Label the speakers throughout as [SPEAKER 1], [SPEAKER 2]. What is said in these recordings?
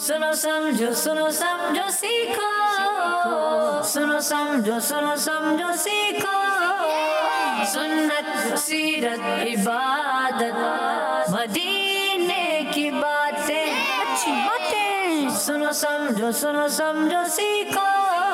[SPEAKER 1] सुनो समझो सीखो, सुनो समझो सीखो, सुन्नत सीरत इबादत मदीने की बातें, अच्छी बातें। सुनो समझो सीखो।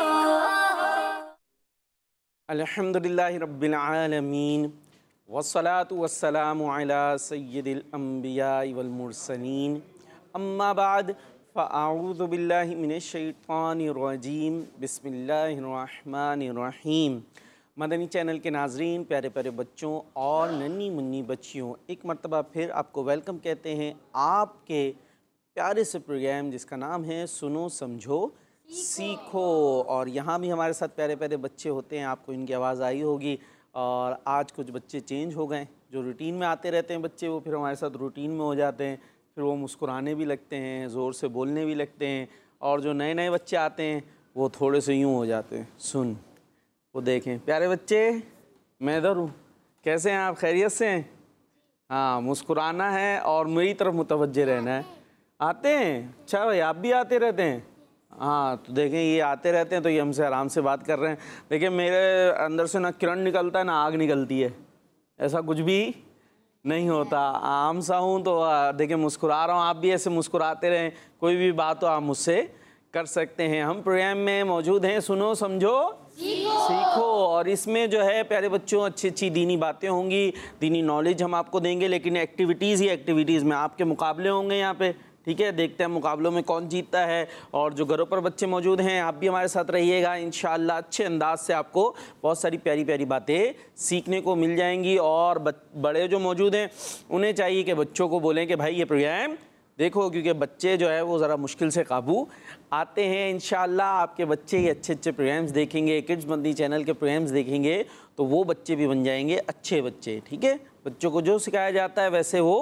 [SPEAKER 2] अल्हम्दुलिल्लाहि रब्बिल आलमीन वस्सलातु वस्सलामु अला सय्यिदिल अंबियाइ वल मुरसलीन, अम्मा बाद फ़अऊज़ु बिल्लाहि मिनश शैतानिर रजीम, बिस्मिल्लाहिर रहमानिर रहीम। मदनी चैनल के नाज़रीन, प्यारे प्यारे बच्चों और नन्ही मुन्नी बच्चियों, एक मरतबा फिर आपको वेलकम कहते हैं आपके प्यारे से प्रोग्राम जिसका नाम है सुनो समझो सीखो। और यहाँ भी हमारे साथ प्यारे प्यारे बच्चे होते हैं, आपको इनकी आवाज़ आई होगी। और आज कुछ बच्चे चेंज हो गए, जो रूटीन में आते रहते हैं बच्चे, वो फिर हमारे साथ रूटीन में हो जाते हैं, फिर वो मुस्कुराने भी लगते हैं, ज़ोर से बोलने भी लगते हैं। और जो नए नए बच्चे आते हैं वो थोड़े से यूँ हो जाते हैं, सुन वो देखें। प्यारे बच्चे, मैं इधर हूँ, कैसे हैं आप? खैरियत से हैं? हाँ, मुस्कुराना है और मेरी तरफ मुतवज्जे रहना है। आते हैं? अच्छा भाई, आप भी आते रहते हैं? हाँ, तो देखें ये आते रहते हैं तो ये हमसे आराम से बात कर रहे हैं। देखिए मेरे अंदर से ना किरण निकलता है ना आग निकलती है, ऐसा कुछ भी नहीं होता। आम सा हूँ तो देखिए मुस्कुरा रहा हूँ। आप भी ऐसे मुस्कुराते रहें, कोई भी बात हो आप मुझसे कर सकते हैं। हम प्रोग्राम में मौजूद हैं सुनो समझो सीखो। और इसमें जो है प्यारे बच्चों अच्छी अच्छी दीनी बातें होंगी, दीनी नॉलेज हम आपको देंगे, लेकिन एक्टिविटीज़ ही एक्टिविटीज़ में आपके मुकाबले होंगे यहाँ पे। ठीक है, देखते हैं मुकाबलों में कौन जीतता है। और जो घरों पर बच्चे मौजूद हैं, आप भी हमारे साथ रहिएगा। इंशाअल्लाह अच्छे अंदाज से आपको बहुत सारी प्यारी प्यारी बातें सीखने को मिल जाएंगी। और बड़े जो मौजूद हैं उन्हें चाहिए कि बच्चों को बोलें कि भाई ये प्रोग्राम देखो, क्योंकि बच्चे जो है वो ज़रा मुश्किल से काबू आते हैं। इंशाअल्लाह आपके बच्चे ही अच्छे अच्छे प्रोग्राम्स देखेंगे, किड्स मदनी चैनल के प्रोग्राम्स देखेंगे तो वो बच्चे भी बन जाएंगे अच्छे बच्चे। ठीक है, बच्चों को जो सिखाया जाता है वैसे वो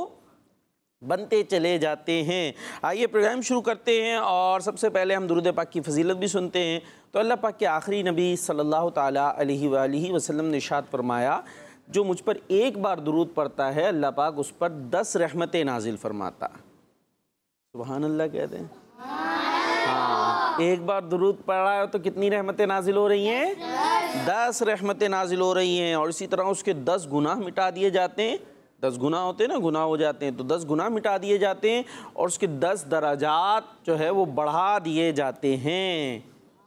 [SPEAKER 2] बनते चले जाते हैं। आइए प्रोग्राम शुरू करते हैं। और सबसे पहले हम दुरूद पाक की फजीलत भी सुनते हैं। तो अल्लाह पाक के आखिरी नबी सल्लल्लाहु ताला अलैहि वसल्लम ने इरशाद फरमाया, जो मुझ पर एक बार दुरूद पढ़ता है अल्लाह पाक उस पर 10 रहमतें नाजिल फरमाता। सुभान अल्लाह कहते हैं। हाँ, एक बार दुरूद पढ़ा है तो कितनी रहमतें नाजिल हो रही हैं? 10 रहमतें नाजिल हो रही हैं। और इसी तरह उसके 10 गुनाह मिटा दिए जाते हैं। 10 गुनाह होते हैं ना, गुनाह हो जाते हैं तो 10 गुनाह मिटा दिए जाते हैं। और उसके 10 दराजात जो है वो बढ़ा दिए जाते हैं।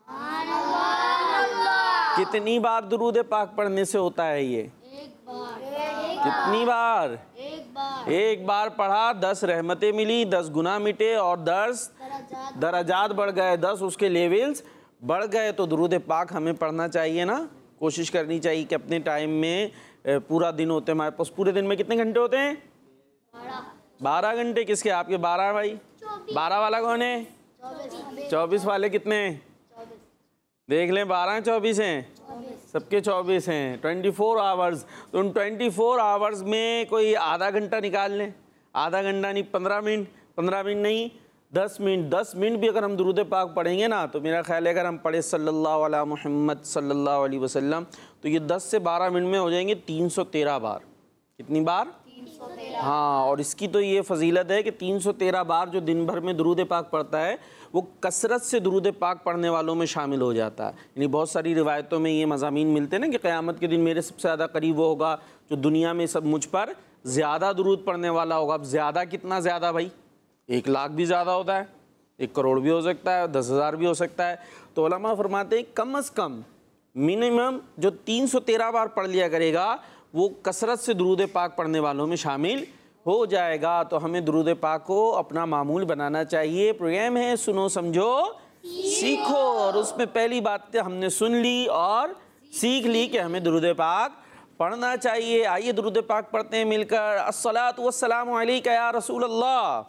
[SPEAKER 2] कितनी बार दुरूद पाक पढ़ने से होता है ये? कितनी बार? एक बार पढ़ा, 10 रहमतें मिली, 10 गुनाह मिटे और 10 दराजात बढ़ गए, 10 उसके लेवल्स बढ़ गए। तो दुरूद पाक हमें पढ़ना चाहिए ना, कोशिश करनी चाहिए कि अपने टाइम में, पूरा दिन होते हैं हमारे पास, पूरे दिन में कितने घंटे होते हैं? 12 घंटे। किसके? आपके 12 भाई? 12 वाला कौन है? 24 वाले कितने? देख लें, 12 24 हैं, सबके 24 हैं। 24 आवर्स। तो उन 24 आवर्स में कोई आधा घंटा निकाल लें। आधा घंटा नहीं, 15 मिनट, 15 मिनट नहीं, 10 मिनट। 10 मिनट भी अगर हम दुरूद पाक पढ़ेंगे ना, तो मेरा ख्याल है अगर हम पढ़े सल्लल्लाहु अलैहि मुहम्मद सल्लल्लाहु अलैहि वसल्लम, तो ये 10 से 12 मिनट में हो जाएंगे 313 बार। कितनी बार? 313। हाँ, और इसकी तो ये फजीलत है कि 313 बार जो दिन भर में दुरूद पाक पढ़ता है वो कसरत से दुरूद पाक पढ़ने वालों में शामिल हो जाता है। यानी बहुत सारी रिवायतों में ये मज़ामीन मिलते हैं ना कि क़यामत के दिन मेरे सबसे ज़्यादा करीब वो होगा जो दुनिया में सब मुझ पर ज़्यादा दुरूद पढ़ने वाला होगा। अब ज़्यादा कितना ज़्यादा भाई? 1 लाख भी ज़्यादा होता है, 1 करोड़ भी हो सकता है, 10,000 भी हो सकता है। तो उलमा फरमाते हैं कम अज़ कम मिनिमम जो 313 बार पढ़ लिया करेगा वो कसरत से दुरूद पाक पढ़ने वालों में शामिल हो जाएगा। तो हमें दुरूद पाक को अपना मामूल बनाना चाहिए। प्रोग्राम है सुनो समझो सीखो, और उसमें पहली बात हमने सुन ली और सीख ली कि हमें दुरूद पाक पढ़ना चाहिए। आइए दुरूद पाक पढ़ते हैं मिलकर। अस्सलातु वस्सलामु अलैका या रसूल अल्लाह,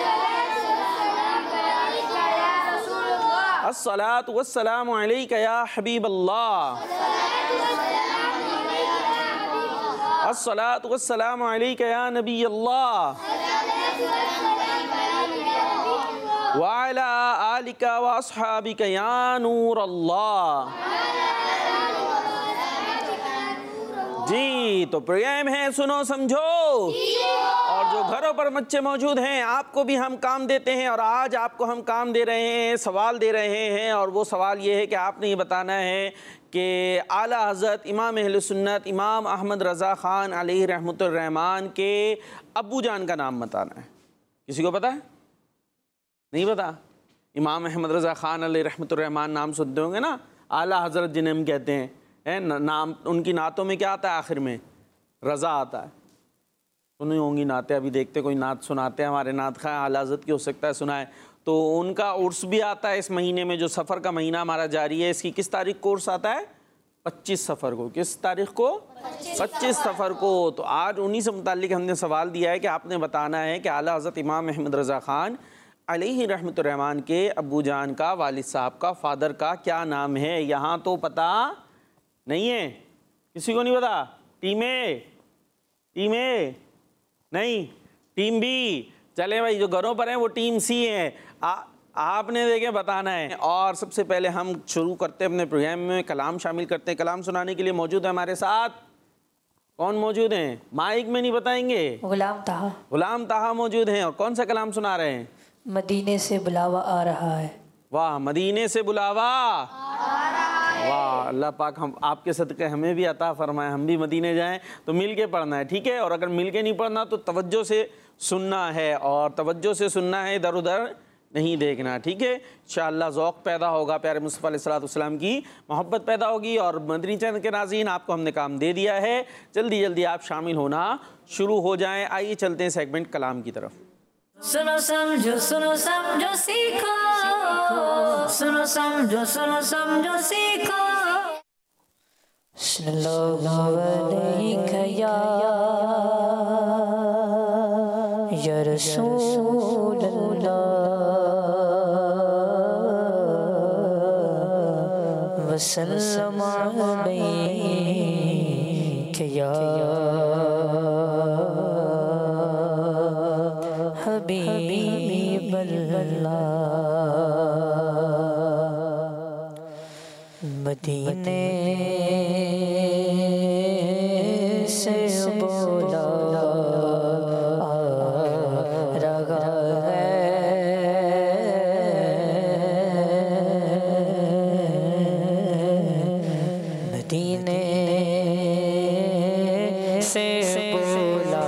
[SPEAKER 2] अस्सलातु वस्सलामु अलैका या हबीब अल्लाह, अस्सलातु वस्सलामु अलैका या नबी अल्लाह, व अला आलिका व अस्हाबिका या नूर अल्लाह। जी, तो प्रोग्राम है सुनो समझो। और जो जो घरों पर बच्चे मौजूद हैं, आपको भी हम काम देते हैं और आज आपको हम काम दे रहे हैं, सवाल दे रहे हैं। और वो सवाल ये है कि आपने ये बताना है कि आला हज़रत इमाम अहले सुन्नत इमाम अहमद रज़ा ख़ान अलैहि रहमतुर रहमान के अब्बू जान का नाम बताना है। किसी को पता है? नहीं पता? इमाम अहमद रज़ा ख़ान अलैहि रहमतुर रहमान नाम सुनते होंगे ना, आला हज़रत जिन्हें हम कहते हैं, नाम उनकी नातों में क्या आता है? आखिर में रज़ा आता है। सुनी होंगी नाते, अभी देखते कोई नात सुनाते हैं, हमारे नात खा आला हज़रत की हो सकता है सुनाए। तो उनका उर्स भी आता है इस महीने में, जो सफ़र का महीना हमारा जारी है। इसकी किस तारीख को उर्स आता है? 25 सफ़र को। किस तारीख को? 25 सफ़र को। तो आज उन्हीं से मुताल्लिक हमने सवाल दिया है कि आपने बताना है कि आला हज़रत इमाम अहमद रज़ा ख़ान अलैहि रहमतुर रहमान के अब्बू जान का, वालिद साहब का, फादर का क्या नाम है। यहाँ तो पता नहीं है, किसी को नहीं पता? टीम ए नहीं, टीम बी। चले भाई, जो घरों पर हैं वो टीम सी है। आपने देखे बताना है। और सबसे पहले हम शुरू करते हैं अपने प्रोग्राम में, कलाम शामिल करते हैं। कलाम सुनाने के लिए मौजूद है हमारे साथ, कौन मौजूद हैं? माइक में नहीं बताएंगे। गुलाम ताहा मौजूद हैं। और कौन सा कलाम सुना रहे हैं?
[SPEAKER 1] मदीने से बुलावा आ रहा है।
[SPEAKER 2] वाह, मदीने से बुलावा। वाह, अल्लाह पाक हम आपके सदक़े हमें भी अता फरमाए, हम भी मदीने जाएं। तो मिल के पढ़ना है, ठीक है? और अगर मिल के नहीं पढ़ना तो तवज्जो से सुनना है, और तवज्जो से सुनना है, इधर उधर नहीं देखना, ठीक है? इंशाअल्लाह ज़ौक़ पैदा होगा, प्यारे मुस्तफ़ा अलैहिस्सलाम की मोहब्बत पैदा होगी। और मदनी चैनल के नाज़रीन, आपको हमने काम दे दिया है, जल्दी जल्दी आप शामिल होना शुरू हो जाएँ। आइए चलते हैं सेगमेंट कलाम की तरफ।
[SPEAKER 1] सुनो समझो सीखो, सुनो समझो सीखो। सल्लल्लाहु अलैहि या रसूल अल्लाह वसल्लम अलैहि या हबीब अल्लाह। मदीने से बोला आ रहा है, मदीने से बोला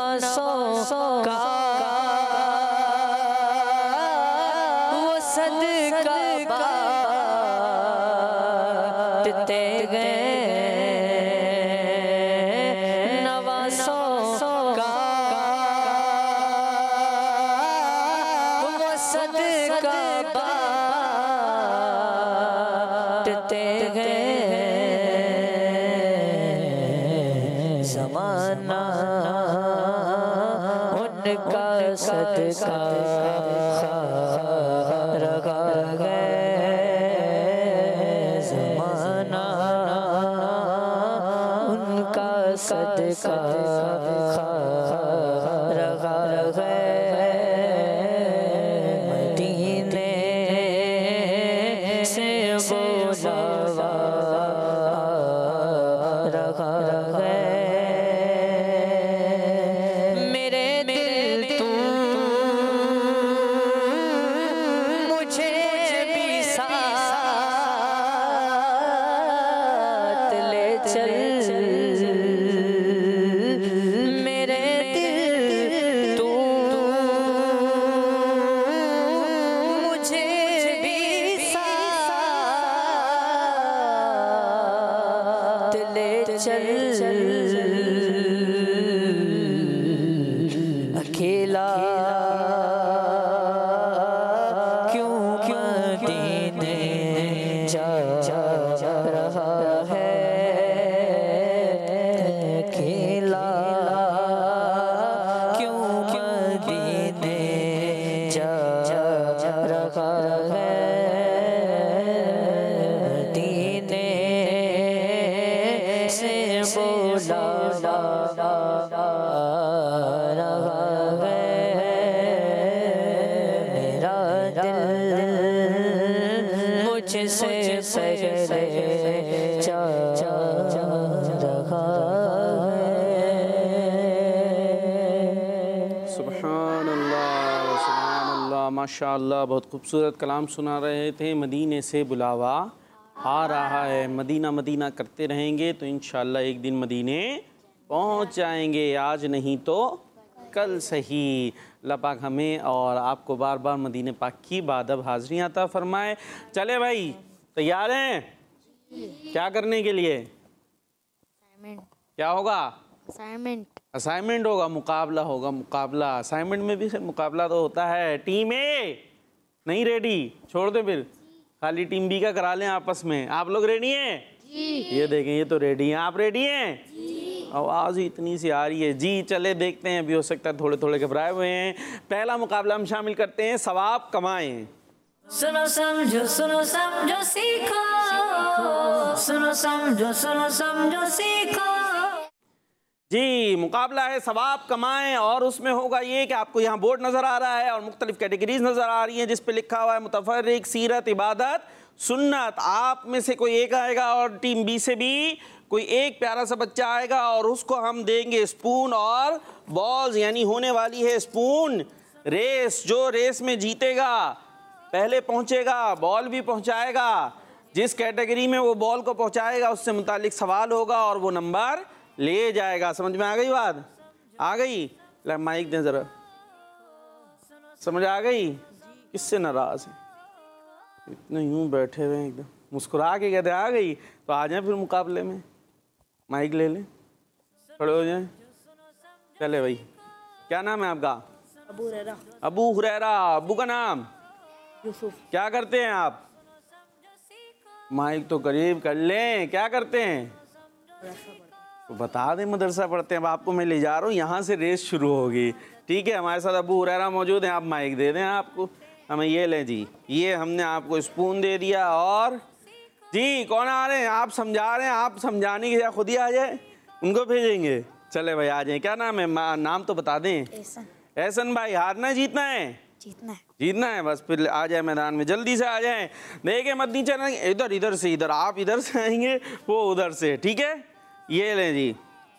[SPEAKER 1] नवासों का वो सद गए नवासों का वो सदका बांटते गए ज़माना उनका सदका रखा गए ज़माना उनका सदका रखा गए मदीने से बुलावा रखा गए मेरे दिल तू मुझे भी साथ ले चल मेरे दिल तू मुझे भी साथ ले चल अकेला क्यों मदीने जा रहा है अकेला क्यों मदीने जा रहा है मदीने से बोला मुझसे पहले जा रहा है
[SPEAKER 2] सुभान अल्लाह माशाअल्लाह। बहुत खूबसूरत कलाम सुना रहे थे। मदीने से बुलावा आ रहा है। मदीना मदीना करते रहेंगे तो इंशाअल्लाह एक दिन मदीने पहुंच जाएंगे, आज नहीं तो कल सही। अल्लाह पाक हमें और आपको बार बार मदीने पाक की बादब हाज़िरी अता फरमाए। चले भाई, तैयार हैं? क्या करने के लिए? क्या होगा? असाइनमेंट होगा, मुकाबला होगा, मुकाबला। असाइनमेंट में भी मुकाबला तो होता है। टीम ए नहीं रेडी, छोड़ दे फिर, खाली टीम बी का करा लें आपस में। आप लोग रेडी हैं? ये देखें, ये तो रेडी हैं। आप रेडी हैं? आवाज़ ही इतनी सी आ रही है जी। चले देखते हैं, अभी हो सकता है थोड़े थोड़े घबराए हुए हैं। पहला मुकाबला हम शामिल करते हैं सवाब कमाएं।
[SPEAKER 1] सुनो समझो सीखो, सुनो समझो सीखो।
[SPEAKER 2] जी, मुकाबला है सवाब कमाएं और उसमें होगा ये कि आपको यहाँ बोर्ड नज़र आ रहा है और मुख्तलिफ कैटेगरीज नज़र आ रही हैं जिस पे लिखा हुआ है मुतफर्रिक, सीरत, इबादत, सुन्नत। आप में से कोई एक आएगा और टीम बी से भी कोई एक प्यारा सा बच्चा आएगा और उसको हम देंगे स्पून और बॉल्स, यानी होने वाली है स्पून रेस। जो रेस में जीतेगा, पहले पहुंचेगा, बॉल भी पहुंचाएगा। जिस कैटेगरी में वो बॉल को पहुंचाएगा उससे मुतालिक सवाल होगा और वो नंबर ले जाएगा। समझ में आ गई बात? आ गई? माइक दें ज़रा। समझ आ गई? किससे नाराज़ है? इतने यूं बैठे हुए हैं एकदम मुस्कुरा के कहते आ गई। तो आ जाए फिर मुकाबले में, माइक ले लें, खड़े हो जाएं। चले भाई, क्या नाम है आपका?
[SPEAKER 3] अबू हुरैरा।
[SPEAKER 2] अबू हुरैरा। अबू का नाम?
[SPEAKER 3] यूसुफ।
[SPEAKER 2] क्या करते हैं आप? माइक तो करीब कर लें। क्या करते हैं? तो बता दें, मदरसा पढ़ते हैं। अब आपको मैं ले जा रहा हूँ, यहाँ से रेस शुरू होगी। ठीक है, हमारे साथ अबू हुरैरा मौजूद हैं। आप माइक दे दें आपको, हमें ये लें जी। ये हमने आपको स्पून दे दिया। और जी कौन आ रहे हैं? आप समझा रहे हैं, आप समझाने की जगह खुद ही आ जाए, उनको भेजेंगे। चले भाई आ जाए। क्या नाम है? नाम तो बता दें। एहसन भाई। हारना जीतना है?
[SPEAKER 3] जीतना है।
[SPEAKER 2] जीतना है, बस फिर आ जाए मैदान में, जल्दी से आ जाएं। देखें मत नीचे ना, इधर इधर से इधर, आप इधर से आएंगे, वो उधर से। ठीक है, ये लें जी।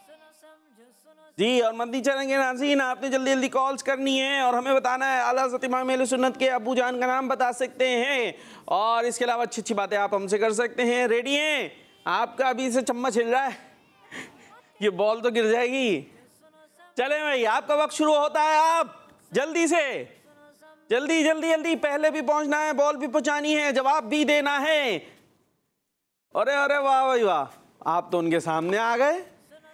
[SPEAKER 2] जी, और मत नीचे चलेंगे नाज़रीन, आपने जल्दी जल्दी कॉल्स करनी है और हमें बताना है आला हज़रत इमाम अहले सुन्नत के अबू जान का नाम बता सकते हैं और इसके अलावा अच्छी अच्छी बातें आप हमसे कर सकते हैं। रेडी हैं? आपका अभी से चम्मच हिल रहा है, ये बॉल तो गिर जाएगी। चले भाई, आपका वक्त शुरू होता है। आप जल्दी से, जल्दी जल्दी जल्दी, पहले भी पहुंचना है, बॉल भी पहुंचानी है, जवाब भी देना है। अरे अरे वाह भाई वाह, आप तो उनके सामने आ गए।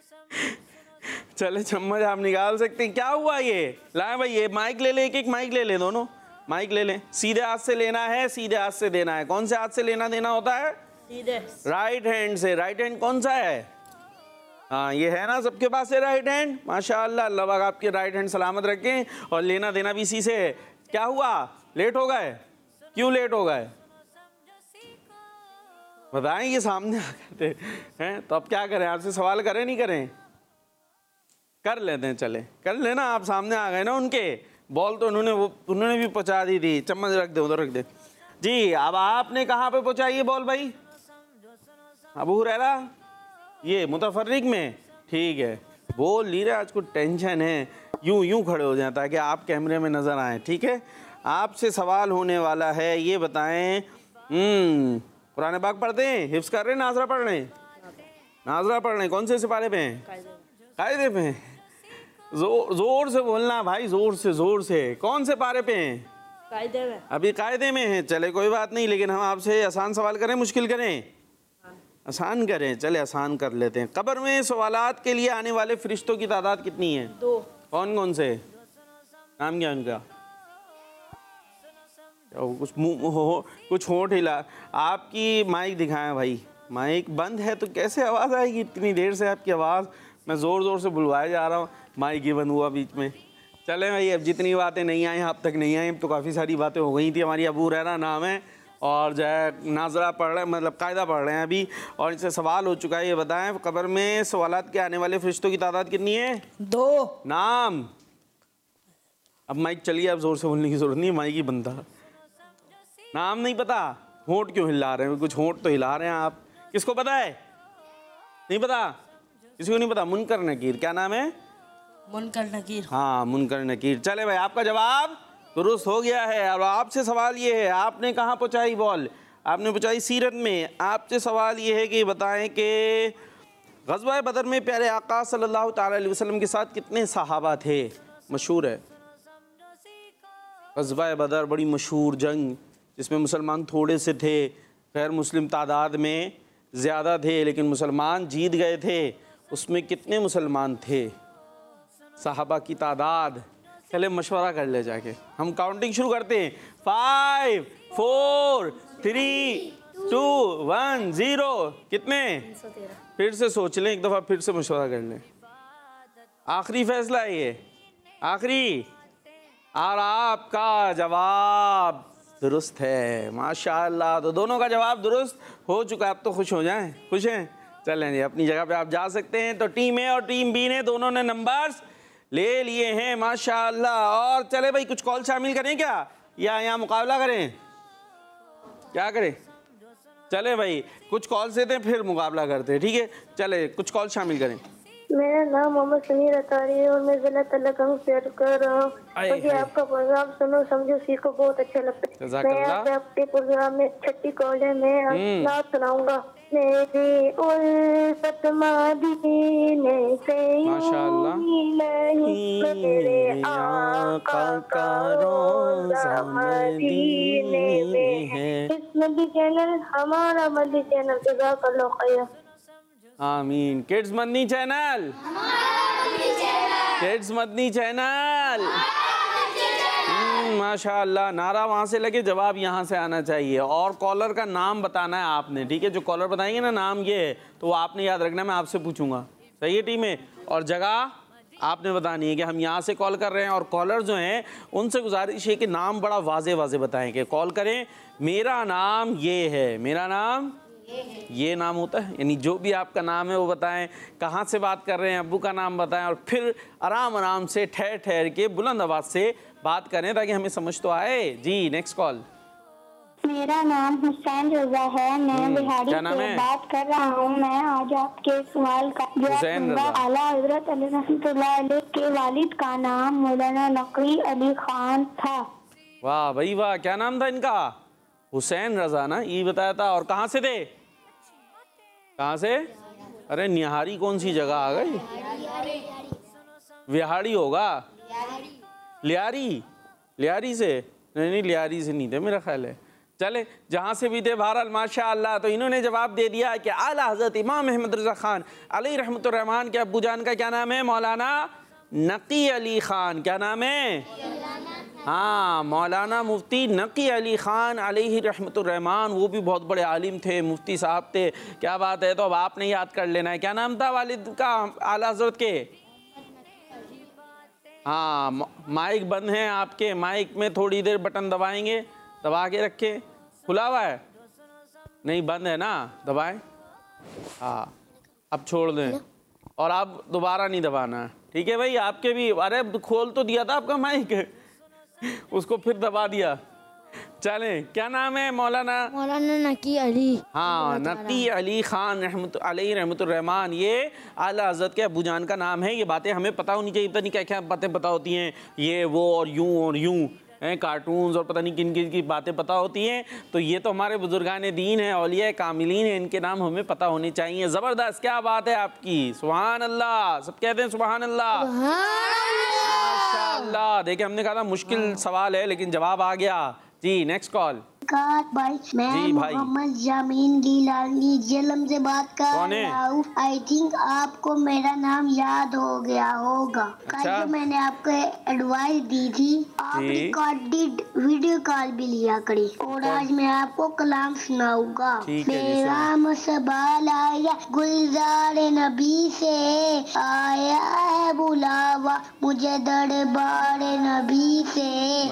[SPEAKER 2] चले चम्मच आप निकाल सकते हैं। क्या हुआ ये? लाए भाई, ये माइक ले ले, एक एक माइक ले ले, दोनों माइक ले लें। सीधे हाथ से लेना है, सीधे हाथ से देना है। कौन से हाथ से लेना देना होता है?
[SPEAKER 3] सीधे।
[SPEAKER 2] राइट हैंड से। राइट हैंड कौन सा है? हाँ ये है ना, सबके पास है राइट हैंड। माशाअल्लाह, अल्लाह पाक आपके राइट हैंड सलामत रखें। और लेना देना भी इसी से है। क्या हुआ, लेट हो गए? क्यों लेट हो गए बताएं? ये सामने आ गए थे हैं, तो अब क्या करें? आपसे सवाल करें नहीं करें? कर लेते हैं, चले कर लेना। आप सामने आ गए ना उनके, बॉल तो उन्होंने भी पहुंचा दी थी। चम्मच रख दे, उधर रख दे जी। अब आपने कहाँ पे पहुंचाई ये बॉल भाई? अबू हुरैरा, ये मुतफर्रिक में। ठीक है, बोल नहीं रहे, आज कुछ टेंशन है। यूं खड़े हो जाए ताकि आप कैमरे में नज़र आए। ठीक है, आपसे सवाल होने वाला है। ये बताएं, कुरान पाक पढ़ते हैं, हिफ्ज़ कर रहे हैं, नाजरा पढ़ रहे हैं? नाजरा पढ़ रहे हैं। कौन से सिपारे पे हैं? कायदे पे हैं। जोर से बोलना भाई, जोर से। कौन से पारे पे हैं?
[SPEAKER 3] कायदे में।
[SPEAKER 2] अभी कायदे में हैं। चले कोई बात नहीं, लेकिन हम आपसे आसान सवाल करें, मुश्किल करें? आसान करें। चले आसान कर लेते हैं। कब्र में सवालात के लिए आने वाले फरिश्तों की तादाद कितनी है?
[SPEAKER 3] 2।
[SPEAKER 2] कौन कौन से? नाम क्या उनका? कुछ होंठ हिला। आपकी माइक दिखाएं भाई। माइक बंद है तो कैसे आवाज़ आएगी? इतनी देर से आपकी आवाज़ मैं ज़ोर से बुलवाया जा रहा हूँ, माइक ही बंद हुआ बीच में। चले भाई, अब जितनी बातें नहीं आई अब तक नहीं आई, अब तो काफ़ी सारी बातें हो गई थी। हमारी अबू हुरैरा नाम है और जो है नाजरा पढ़ रहे हैं, मतलब कायदा पढ़ रहे हैं अभी, और इनसे सवाल हो चुका है। ये बताएं, कब्र में सवालात के आने वाले फरिश्तों की तादाद कितनी है?
[SPEAKER 3] 2।
[SPEAKER 2] नाम। अब माइक चलिए, अब ज़ोर से बोलने की ज़रूरत नहीं, माइक ही बंद था। नाम नहीं पता? होंठ क्यों हिला रहे हैं? कुछ होंठ तो हिला रहे हैं आप। किसको पता है? नहीं पता? किसी को नहीं पता? मुनकर नकीर। क्या नाम है?
[SPEAKER 3] मुनकर नकीर।
[SPEAKER 2] हाँ, मुनकर नकीर। चले भाई, आपका जवाब दुरुस्त हो गया है। और आपसे सवाल ये है, आपने कहाँ पहुँचाई बॉल? आपने पहुँचाई सीरत में। आपसे सवाल ये है कि बताएं कि ग़ज़वा बदर में प्यारे आका सल्लल्लाहु तआला अलैहि वसल्लम के साथ कितने सहाबा थे? मशहूर है ग़ज़वा बदर, बड़ी मशहूर जंग जिसमें मुसलमान थोड़े से थे, गैर मुस्लिम तादाद में ज़्यादा थे, लेकिन मुसलमान जीत गए थे। उसमें कितने मुसलमान थे? सहाबा की तादाद। चले मशवरा कर ले जाके, हम काउंटिंग शुरू करते हैं। 5 4 3 2 1 0। कितने?
[SPEAKER 3] 313।
[SPEAKER 2] फिर से सोच लें, एक दफ़ा फिर से मशवरा कर लें। आखिरी फैसला है ये, आखिरी। और आपका जवाब दुरुस्त है, माशाअल्लाह। तो दोनों का जवाब दुरुस्त हो चुका है। अब तो खुश हो जाएं। खुश हैं? चलें जी, अपनी जगह पे आप जा सकते हैं। तो टीम ए और टीम बी ने दोनों ने नंबर्स ले लिए हैं, माशाअल्लाह। और चले भाई, कुछ कॉल शामिल करें क्या, या यहाँ मुकाबला करें? क्या करें? चले भाई, कुछ कॉल से थे, फिर मुकाबला करते हैं। ठीक है, चले कुछ कॉल शामिल करें।
[SPEAKER 4] मेरा नाम मोहम्मद समीर अतारी है और मैं जिला तलकम से अर्ज कर रहा हूँ। मुझे आपका प्रोग्राम सुनो समझो सीखो बहुत अच्छा लगता है। मैं आपके अपने प्रोग्राम में छठी कॉल है, मैं नात सुनाऊंगा। मेरी उल्फत मदीने से नहीं, मेरे आका का रोज़ा मदीने में है। इस मदी चैनल हमारा मदी चैनल, जज़ाकल्लाह खैर।
[SPEAKER 2] आमीन। Kids Madani channel, kids Madani channel. माशाअल्लाह, नारा वहाँ से लगे, जवाब यहाँ से आना चाहिए। और कॉलर का नाम बताना है आपने। ठीक है, जो कॉलर बताएंगे ना नाम ये है, तो वो आपने याद रखना, मैं आपसे पूछूंगा। सही है टीम में? और जगह आपने बतानी है कि हम यहाँ से कॉल कर रहे हैं। और कॉलर जो हैं उनसे गुजारिश है कि नाम बड़ा वाजे बताएं कि कॉल करें, मेरा नाम ये है, मेरा नाम ये नाम होता है, यानी जो भी आपका नाम है वो बताएं, कहाँ से बात कर रहे हैं, अब्बू का नाम बताएं, और फिर आराम से ठहर के बुलंद आवाज़ से बात करें ताकि हमें समझ तो आए। जी, नेक्स्ट कॉल।
[SPEAKER 4] मेरा नाम हुसैन रजा है, मैं बिहारी से बात कर रहा हूँ। मैं आज आपके सवाल का जवाब दूंगा। आला हजरत अली रहमतुल्लाह अलैह के वालिद का नाम मौलाना नकवी अली खान था।
[SPEAKER 2] वाह भाई वाह, क्या नाम था इनका? हुसैन रजा ना, ये बताया था। और कहाँ से थे? कहाँ से? अरे निहारी कौन सी जगह आ गई? विहाड़ी होगा, लियारी। लियारी से नहीं, लियारी से नहीं थे मेरा ख्याल है। चले जहाँ से भी थे बहरहाल माशाअल्लाह। तो इन्होंने जवाब दे दिया कि आला हज़रत इमाम अहमद रज़ा ख़ान अलैहि रहमतुर रहमान के अब्बू जान का क्या नाम है? मौलाना नकी अली ख़ान। क्या नाम है? हाँ, मौलाना मुफ्ती नकी अली ख़ान अलैहि रहमतुर रहमान। वो भी बहुत बड़े आलिम थे, मुफ्ती साहब थे। क्या बात है। तो अब आपने याद कर लेना है। क्या नाम था वालिद का आला हज़रत के? हाँ, माइक बंद है आपके। माइक में थोड़ी देर बटन दबाएंगे, दबा के रखें। खुला हुआ है? नहीं, बंद है ना, दबाएं। हाँ, अब छोड़ दें और आप दोबारा नहीं दबाना है, ठीक है भाई। आपके भी, अरे खोल तो दिया था आपका माइक, उसको फिर दबा दिया। चलें, क्या नाम है? मौलाना
[SPEAKER 5] नकी अली।
[SPEAKER 2] हाँ, नकी अली ख़ान अलैहि रहमतुर रहमान, ये आला हज़रत के अब्बू जान का नाम है। ये बातें हमें पता होनी चाहिए। पता नहीं क्या क्या बातें पता होती हैं, ये वो और यूं हैं, कार्टून्स और पता नहीं किन किन की बातें पता होती हैं। तो ये तो हमारे बुजुर्गान दीन है, औलिया कामिलीन हैं, इनके नाम हमें पता होने चाहिए। ज़बरदस्त, क्या बात है आपकी। सुभान अल्लाह, सब कहते हैं सुभान अल्लाह, माशाअल्लाह। देखिए, हमने कहा था मुश्किल सवाल है लेकिन जवाब आ गया जी। Next call.
[SPEAKER 4] भाई, मैं मोहम्मद जामीन गिलानी जेलम से बात कर रहा हूँ। आई थिंक आपको मेरा नाम याद हो गया होगा।
[SPEAKER 2] अच्छा?
[SPEAKER 4] मैंने आपको एडवाइस दी थी, आप रिकॉर्डेड वीडियो कॉल भी लिया करी। और आज मैं आपको कलाम सुनाऊंगा। मेरा सवाल आया गुलजार नबी से, आया है बुलावा मुझे दरबार नबी से,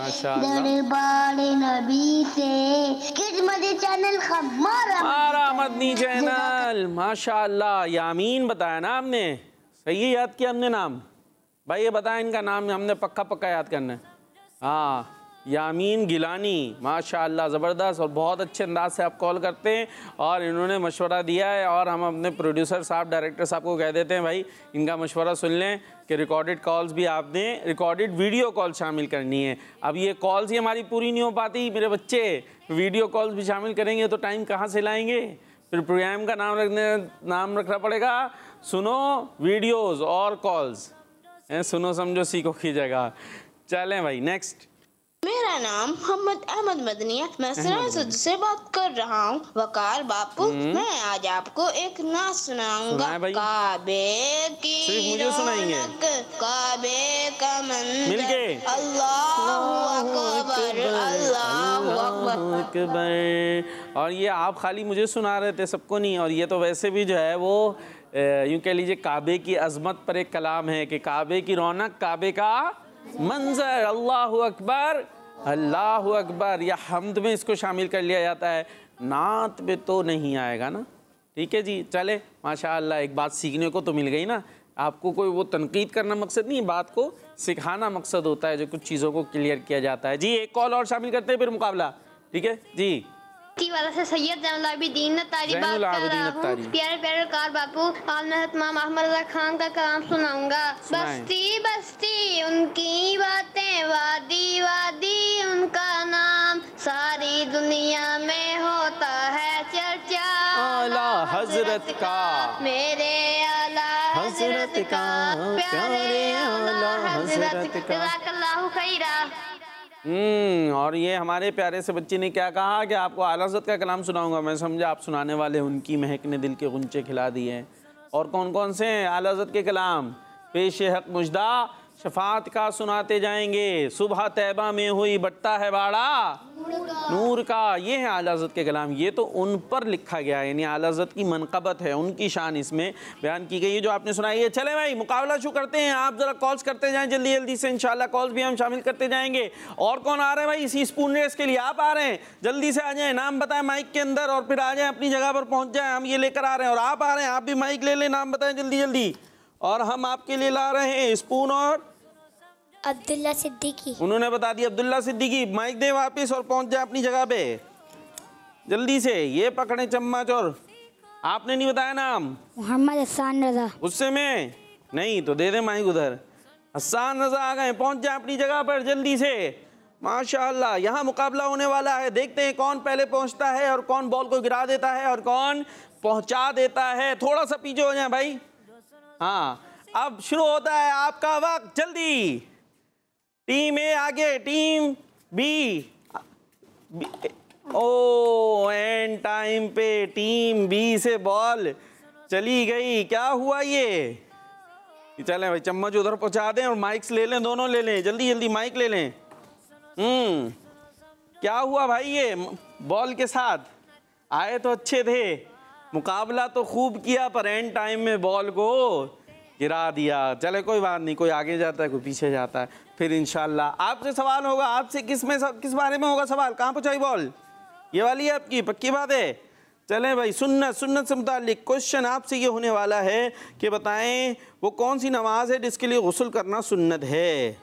[SPEAKER 4] दरबार नबी से। चैनल हमारा मदनी चैनल,
[SPEAKER 2] माशाअल्लाह। यामीन बताया ना आपने, सही याद किया हमने नाम। भाई ये बताया इनका नाम, हमने पक्का याद करना है। हाँ, यामीन गिलानी, माशाअल्लाह, ज़बरदस्त। और बहुत अच्छे अंदाज से आप कॉल करते हैं और इन्होंने मशवरा दिया है। और हम अपने प्रोड्यूसर साहब, डायरेक्टर साहब को कह देते हैं भाई इनका मशवरा सुन लें कि रिकॉर्डेड कॉल्स भी आपने, रिकॉर्डेड वीडियो कॉल शामिल करनी है। अब ये कॉल्स ही हमारी पूरी नहीं हो पाती मेरे बच्चे, वीडियो कॉल्स भी शामिल करेंगे तो टाइम कहाँ से लाएंगे। फिर प्रोग्राम का नाम रखना पड़ेगा सुनो वीडियोज़ और कॉल्स, सुनो समझो सीखो की जगह। चलें भाई, नेक्स्ट।
[SPEAKER 6] मेरा नाम मोहम्मद अहमद मदनी है, मैं सरासद से बात कर रहा हूँ। वकार बापू, मैं आज आपको एक नाच सुनाऊंगा। काबे की रौनक, काबे का मंजर, अल्लाहु अकबर, अल्लाहु
[SPEAKER 2] अकबर। और ये आप खाली मुझे सुना रहे थे, सबको नहीं। और ये तो वैसे भी जो है वो यूँ कह लीजिए काबे की अजमत पर एक कलाम है कि काबे की रौनक, काबे का मंजर, अल्लाहु अकबर, अल्लाहु अकबर। या हम्द में इसको शामिल कर लिया जाता है, नात में तो नहीं आएगा ना। ठीक है जी, चले माशाअल्लाह। एक बात सीखने को तो मिल गई ना आपको। कोई वो तनकीद करना मकसद नहीं, बात को सिखाना मकसद होता है, जो कुछ चीज़ों को क्लियर किया जाता है। जी, एक कॉल और शामिल करते हैं फिर मुकाबला, ठीक है जी।
[SPEAKER 7] वाला से सैयद जैनुल आबिदीन तारी बात कर रहा हूँ। प्यारे प्यारे कार बापू, आज मैं इमाम अहमद रज़ा खान का कलाम सुनाऊंगा। बस्ती बस्ती उनकी बातें, वादी वादी उनका नाम, सारी दुनिया में होता है चर्चा
[SPEAKER 2] आला हजरत का,
[SPEAKER 7] मेरे आला हजरत का, प्यारे आला हजरत का। जज़ाकल्लाहु खैरा।
[SPEAKER 2] और ये हमारे प्यारे से बच्चे ने क्या कहा कि आपको आला हज़रत का कलाम सुनाऊंगा। मैं समझा आप सुनाने वाले उनकी महक ने दिल के गुंचे खिला दिए हैं। और कौन कौन से हैं आला हज़रत के कलाम? पेश हक मुजदा शफात का सुनाते जाएंगे, सुबह तैबा में हुई बट्टा है बाड़ा नूर का। ये है आला हज़रत के कलाम। ये तो उन पर लिखा गया है, यानी आला हज़रत की मनक़बत है, उनकी शान इसमें बयान की गई है जो आपने सुनाई है। चले भाई, मुकाबला शुरू करते हैं। आप ज़रा कॉल्स करते जाएं जल्दी जल्दी से, इंशाल्लाह कॉल्स भी हम शामिल करते जाएंगे। और कौन आ रहे हैं भाई इसी स्पून रेस के लिए? आप आ रहे हैं, जल्दी से आ जाएँ, नाम बताएं माइक के अंदर और फिर आ जाएँ, अपनी जगह पर पहुँच जाएँ। हम ये लेकर आ रहे हैं और आप आ रहे हैं, आप भी माइक ले लें, नाम बताएं जल्दी जल्दी। और हम आपके लिए ला रहे हैं स्पून और
[SPEAKER 5] अब्दुल्ला सिद्दीकी।
[SPEAKER 2] उन्होंने बता दिया अब्दुल्ला सिद्दीकी। माइक दे वापस और पहुंच जाए अपनी जगह पे जल्दी से। ये पकड़े चम्मच। और आपने नहीं बताया नाम?
[SPEAKER 5] मोहम्मद हसन रजा।
[SPEAKER 2] गुस्से में नहीं तो दे दे माइक उधर। हसन रजा आ गए, पहुंच जाए अपनी जगह पर जल्दी से। माशाअल्लाह, यहाँ मुकाबला होने वाला है। देखते हैं कौन पहले पहुंचता है और कौन बॉल को गिरा देता है और कौन पहुंचा देता है। थोड़ा सा पीछे हो जाए भाई। हाँ, अब शुरू होता है आपका वक्त, जल्दी। टीम ए आगे, टीम बी ओ एंड टाइम पे टीम बी से बॉल चली गई। क्या हुआ ये? चलें भाई चम्मच उधर पहुंचा दें और माइक्स ले लें, दोनों ले लें, जल्दी जल्दी माइक ले लें। क्या हुआ भाई? ये बॉल के साथ आए तो अच्छे थे, मुकाबला तो खूब किया, पर एंड टाइम में बॉल को गिरा दिया। चले कोई बात नहीं, कोई आगे जाता है कोई पीछे जाता है, फिर इंशाल्लाह आपसे सवाल होगा। आपसे किस बारे में होगा सवाल? कहाँ पहुँचाई बॉल? ये वाली है आपकी, पक्की बात है? चलें भाई, सुन्नत से मुताल्लिक क्वेश्चन आपसे ये होने वाला है कि बताएं वो कौन सी नमाज है जिसके लिए गुस्ल करना सुन्नत है।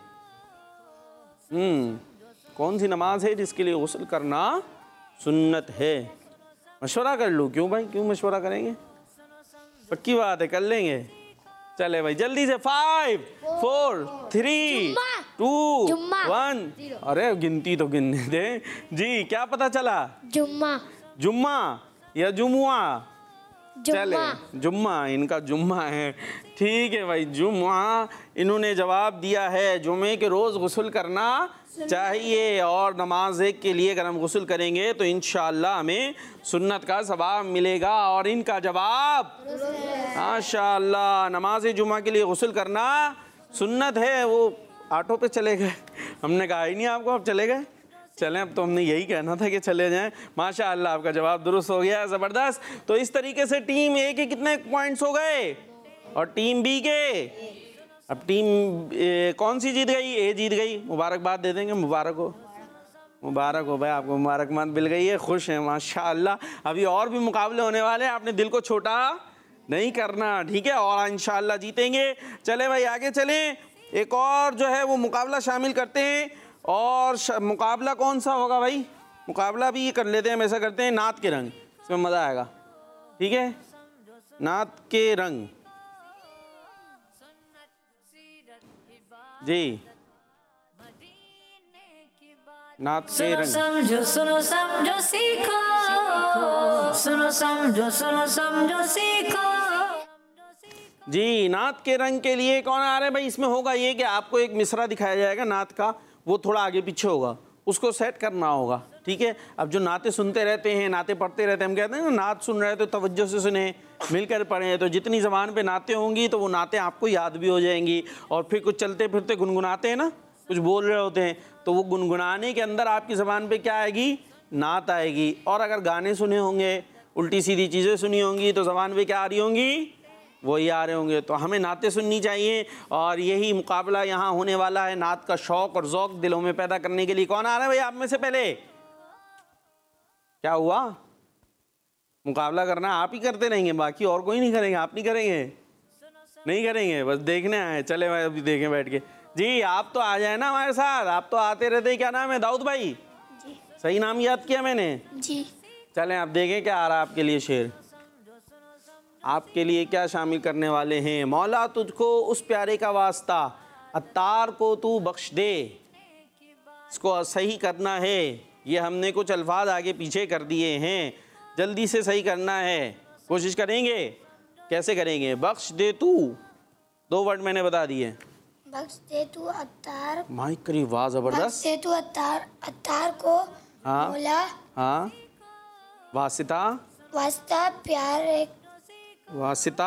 [SPEAKER 2] कौन सी नमाज है जिसके लिए गुस्ल करना सुन्नत है? मशवरा कर लूँ? क्यों भाई, क्यों मशवरा करेंगे? पक्की बात है, कर लेंगे। चले भाई जल्दी से 5 4 3 2 1। अरे गिनती तो गिनने दे जी। क्या पता चला? जुम्मा या जुमुआ? चले जुम्मा, इनका जुम्मा है। ठीक है भाई, जुम्मा इन्होंने जवाब दिया है। जुमे के रोज़ गुस्ल करना चाहिए और नमाज एक के लिए अगर हम गुस्ल करेंगे तो इंशाअल्लाह हमें सुन्नत का सवाब मिलेगा। और इनका जवाब माशाअल्लाह, नमाज जुम्मा के लिए गुस्ल करना सुन्नत है। वो ऑटो पे चले गए, हमने कहा ही नहीं आपको, अब चले गए। चलें, अब तो हमने यही कहना था कि चले जाएं। माशाअल्लाह आपका जवाब दुरुस्त हो गया, ज़बरदस्त। तो इस तरीके से टीम ए के कितने पॉइंट्स हो गए और टीम बी के? अब टीम कौन सी जीत गई? ए जीत गई। मुबारकबाद दे देंगे, मुबारक हो भाई, आपको मुबारकबाद मिल गई है, खुश हैं माशाअल्लाह। अभी और भी मुकाबले होने वाले हैं, आपने दिल को छोटा नहीं करना, ठीक है? और इंशाअल्लाह जीतेंगे। चले भाई आगे चलें, एक और जो है वो मुकाबला शामिल करते हैं। और मुकाबला कौन सा होगा भाई? मुकाबला भी कर लेते हैं, हम ऐसा करते हैं नात के रंग, इसमें मज़ा आएगा, ठीक है? नात के रंग जी, नात के रंग।
[SPEAKER 1] सुनो समझो सीखो, सुनो समझो सीखो।
[SPEAKER 2] जी, नात के रंग के लिए कौन आ रहा है भाई? इसमें होगा ये कि आपको एक मिसरा दिखाया जाएगा नात का, वो थोड़ा आगे पीछे होगा, उसको सेट करना होगा, ठीक है? अब जो नाते सुनते रहते हैं, नाते पढ़ते रहते हैं, हम कहते हैं ना नात सुन रहे तो तवज्जो से सुने, मिलकर पढ़ें। तो जितनी ज़बान पे नाते होंगी तो वो नाते आपको याद भी हो जाएंगी। और फिर कुछ चलते फिरते गुनगुनाते हैं ना, कुछ बोल रहे होते हैं, तो वो गुनगुनाने के अंदर आपकी ज़बान पे क्या आएगी? नात आएगी। और अगर गाने सुने होंगे, उल्टी सीधी चीज़ें सुनी होंगी, तो ज़बान पे क्या आ रही होंगी? वही आ रहे होंगे। तो हमें नाते सुननी चाहिए और यही मुकाबला यहाँ होने वाला है। नात का शौक़ और ज़ौक़ दिलों में पैदा करने के लिए कौन आ रहा है भाई आप में से? पहले क्या हुआ? मुकाबला करना आप ही करते रहेंगे, बाकी और कोई नहीं करेंगे? आप नहीं करेंगे? नहीं करेंगे, बस देखने आए। चले भाई अभी देखें बैठ के। जी आप तो आ जाए ना हमारे साथ, आप तो आते रहते हैं। क्या नाम है? दाऊद भाई जी। सही नाम याद किया मैंने
[SPEAKER 5] जी।
[SPEAKER 2] चलें आप देखें क्या आ रहा है आपके लिए शेर। आपके लिए क्या शामिल करने वाले हैं? मौला तुझको उस प्यारे का वास्ता, अत्तार को तू बख्श दे। इसको सही करना है, ये हमने कुछ अल्फाज आगे पीछे कर दिए हैं, जल्दी से सही करना है। कोशिश करेंगे? कैसे करेंगे? बख्श दे तू, 2 वर्ड मैंने बता दिए।
[SPEAKER 5] बख्श दे तू अत्तार,
[SPEAKER 2] माइक करीब, वाह ज़बरदस्त।
[SPEAKER 5] बख्श दे तू अत्तार को,
[SPEAKER 2] हाँ
[SPEAKER 5] मौला,
[SPEAKER 2] हाँ, वासिता,
[SPEAKER 5] वास्ता प्यारे,
[SPEAKER 2] वासिता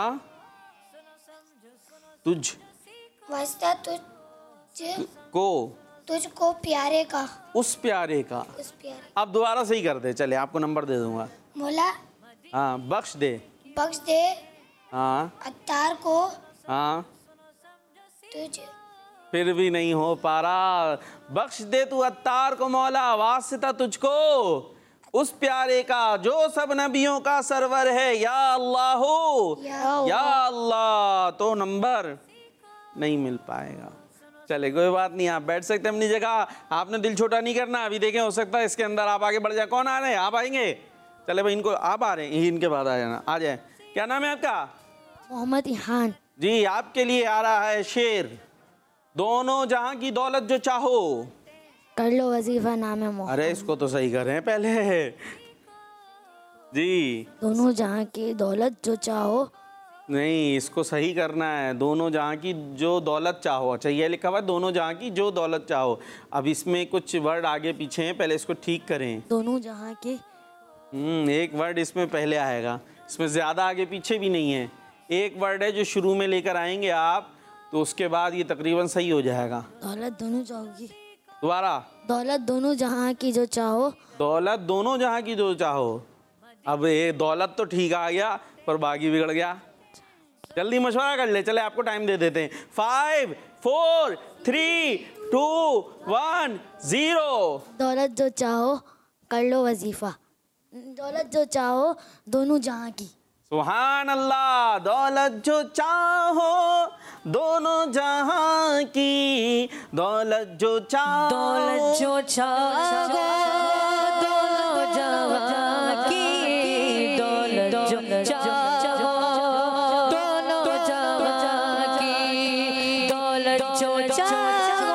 [SPEAKER 2] तुझ,
[SPEAKER 5] वास्ता
[SPEAKER 2] को,
[SPEAKER 5] तुझको प्यारे का,
[SPEAKER 2] उस प्यारे का।
[SPEAKER 5] उस प्यारे।
[SPEAKER 2] आप दोबारा सही कर दे, चले आपको नंबर दे दूंगा।
[SPEAKER 5] मौला,
[SPEAKER 2] हाँ, बख्श दे,
[SPEAKER 5] बख्श दे,
[SPEAKER 2] हाँ,
[SPEAKER 5] अत्तार को,
[SPEAKER 2] हाँ,
[SPEAKER 5] तुझ।
[SPEAKER 2] फिर भी नहीं हो पा रहा। बख्श दे तू अत्तार को मौला, वासिता तुझको उस प्यारे का जो सब नबियों का सरवर है। या अल्लाह हो, या अल्लाह। तो नंबर नहीं मिल पाएगा। चले कोई बात नहीं, आप बैठ सकते अपनी जगह, आपने दिल छोटा नहीं करना। अभी देखें, हो सकता है इसके अंदर आप आगे बढ़ जाए। कौन आ रहे हैं? आप आएंगे? चले भाई इनको, आप आ रहे हैं, इनके बाद आ जाना, आ जाए। क्या नाम है आपका?
[SPEAKER 5] मोहम्मद इहान
[SPEAKER 2] जी। आपके लिए आ रहा है शेर। दोनों जहां की दौलत जो चाहो,
[SPEAKER 5] कर लो वजीफा नाम है मोहम्मद।
[SPEAKER 2] अरे इसको तो सही करें पहले जी।
[SPEAKER 5] दोनों जहां की दौलत जो चाहो,
[SPEAKER 2] नहीं, इसको सही करना है। दोनों जहाँ की जो दौलत चाहो। अच्छा, ये लिखा हुआ है दोनों जहाँ की जो दौलत चाहो। अब इसमें कुछ वर्ड आगे पीछे हैं, पहले इसको ठीक करें।
[SPEAKER 3] दोनों जहाँ के।
[SPEAKER 2] एक वर्ड इसमें पहले आएगा, इसमें ज़्यादा आगे पीछे भी नहीं है। एक वर्ड है जो शुरू में लेकर आएंगे आप, तो उसके बाद ये तकरीबन सही हो जाएगा।
[SPEAKER 5] दौलत दोनों चाहोगी।
[SPEAKER 2] दोबारा।
[SPEAKER 5] दौलत दोनों जहाँ की जो चाहो।
[SPEAKER 2] दौलत दोनों जहाँ की जो चाहो। अब ये दौलत तो ठीक आ गया, पर बाकी बिगड़ गया। जल्दी मशवरा कर ले, चले आपको टाइम दे देते हैं। 5 4 3 2 1 0।
[SPEAKER 5] दौलत जो चाहो कर लो वजीफा। दौलत जो चाहो दोनों जहाँ की।
[SPEAKER 2] सुभान अल्लाह। दौलत जो चाहो दोनों जहाँ की। दौलत जो चाहो।
[SPEAKER 1] दौलत जो चाहो दोनों जहाँ की। दौलत जो चाहो दोनों जहाँ की। दौलत जो चाहो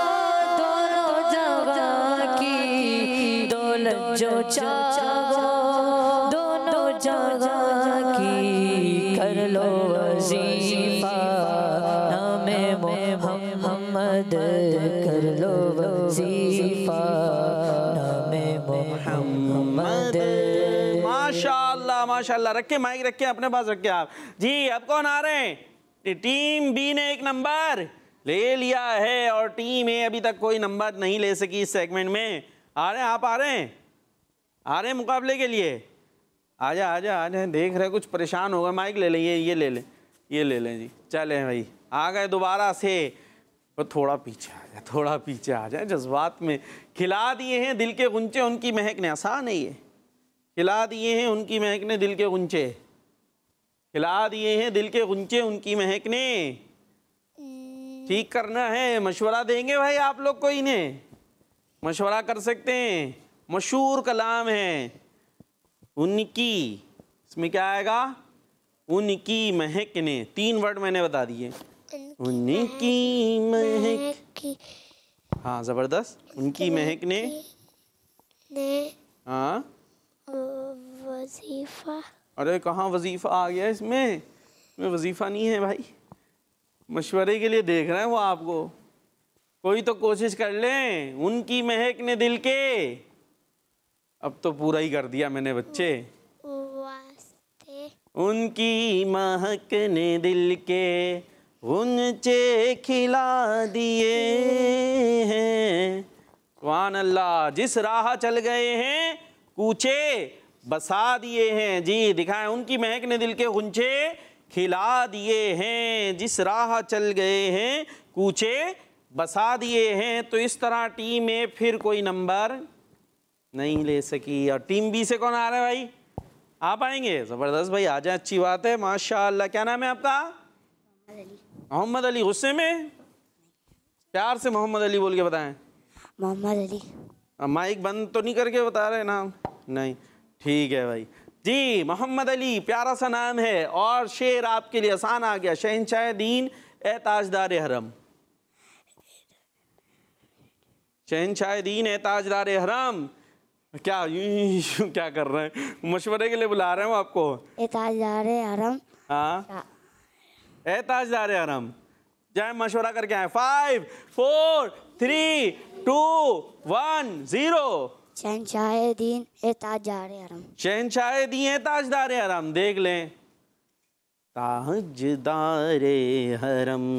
[SPEAKER 1] दोनों जहाँ की। दौलत जो चाहो दोनों जहाँ की। कर लो वजीफा नामे मोहम्मद। कर लो वजीफा नामे मोहम्मद।
[SPEAKER 2] माशाल्लाह माशाल्लाह। रखे माइक, रखे अपने पास, रखे आप जी। अब कौन आ रहे हैं? टीम बी ने 1 नंबर ले लिया है और टीम ए अभी तक कोई नंबर नहीं ले सकी इस सेगमेंट में। आ रहे हैं आप? आ रहे हैं? आ रहे हैं मुकाबले के लिए? आजा आजा आजा। देख रहे कुछ परेशान हो गए। माइक ले लें, ये ले लें, ये ले लें जी। चलें भाई, आ गए दोबारा से। तो थोड़ा पीछे आ जाए, थोड़ा पीछे आ जाए। जज्बात में खिला दिए हैं दिल के गुंचे, उनकी महकने आसान नहीं है। खिला दिए हैं उनकी महकने दिल के गुंचे। खिला दिए हैं दिल के गुंचे, उनकी महकने। ठीक करना है। मशवरा देंगे भाई आप लोग को, इन्हें मशवरा कर सकते हैं। मशहूर कलाम है उनकी। इसमें क्या आएगा? उनकी महकने। 3 वर्ड मैंने बता दिए। उनकी महक। हाँ, जबरदस्त। उनकी महकने। हाँ,
[SPEAKER 5] वजीफा।
[SPEAKER 2] अरे कहाँ वजीफा आ गया इसमें? वजीफा नहीं है भाई। मशवरे के लिए देख रहे हैं वो आपको। कोई तो कोशिश कर लें। उनकी महक ने दिल के। अब तो पूरा ही कर दिया मैंने बच्चे।
[SPEAKER 5] वास्ते।
[SPEAKER 2] उनकी महक ने दिल के गुंचे खिला दिए हैं। सुभान अल्लाह। जिस राह चल गए हैं कूचे बसा दिए हैं। जी दिखाएं। उनकी महक ने दिल के गुंचे खिला दिए हैं। जिस राह चल गए हैं कूचे बसा दिए हैं। तो इस तरह टीम ए फिर कोई नंबर नहीं ले सकी। और टीम बी से कौन आ रहा है भाई? आप आएंगे? ज़बरदस्त भाई, आ जाए, अच्छी बात है। माशाअल्लाह। क्या नाम है आपका? मोहम्मद अली। गुस्से में? प्यार से मोहम्मद अली बोल के बताएं।
[SPEAKER 5] मोहम्मद अली।
[SPEAKER 2] माइक बंद तो नहीं करके बता रहे नाम? नहीं, ठीक है भाई जी। मोहम्मद अली प्यारा सा नाम है। और शेर आपके लिए आसान आ गया। शहंशाह दीन ए ताजदार हरम। शहंशाह दीन ए ताजदार हरम। क्या क्या कर रहे हैं? मशवरे के लिए बुला रहे हैं आपको।
[SPEAKER 5] ए ताजदार हरम।
[SPEAKER 2] हाँ, ए ताजदार हरम। जाए मशवरा करके आए। 5 4 3 2 1 0।
[SPEAKER 5] शहंशाह दीन ए ताजदार हरम।
[SPEAKER 2] शहंशाह दीन ए ताजदार हरम। देख लें। ताजदार हरम।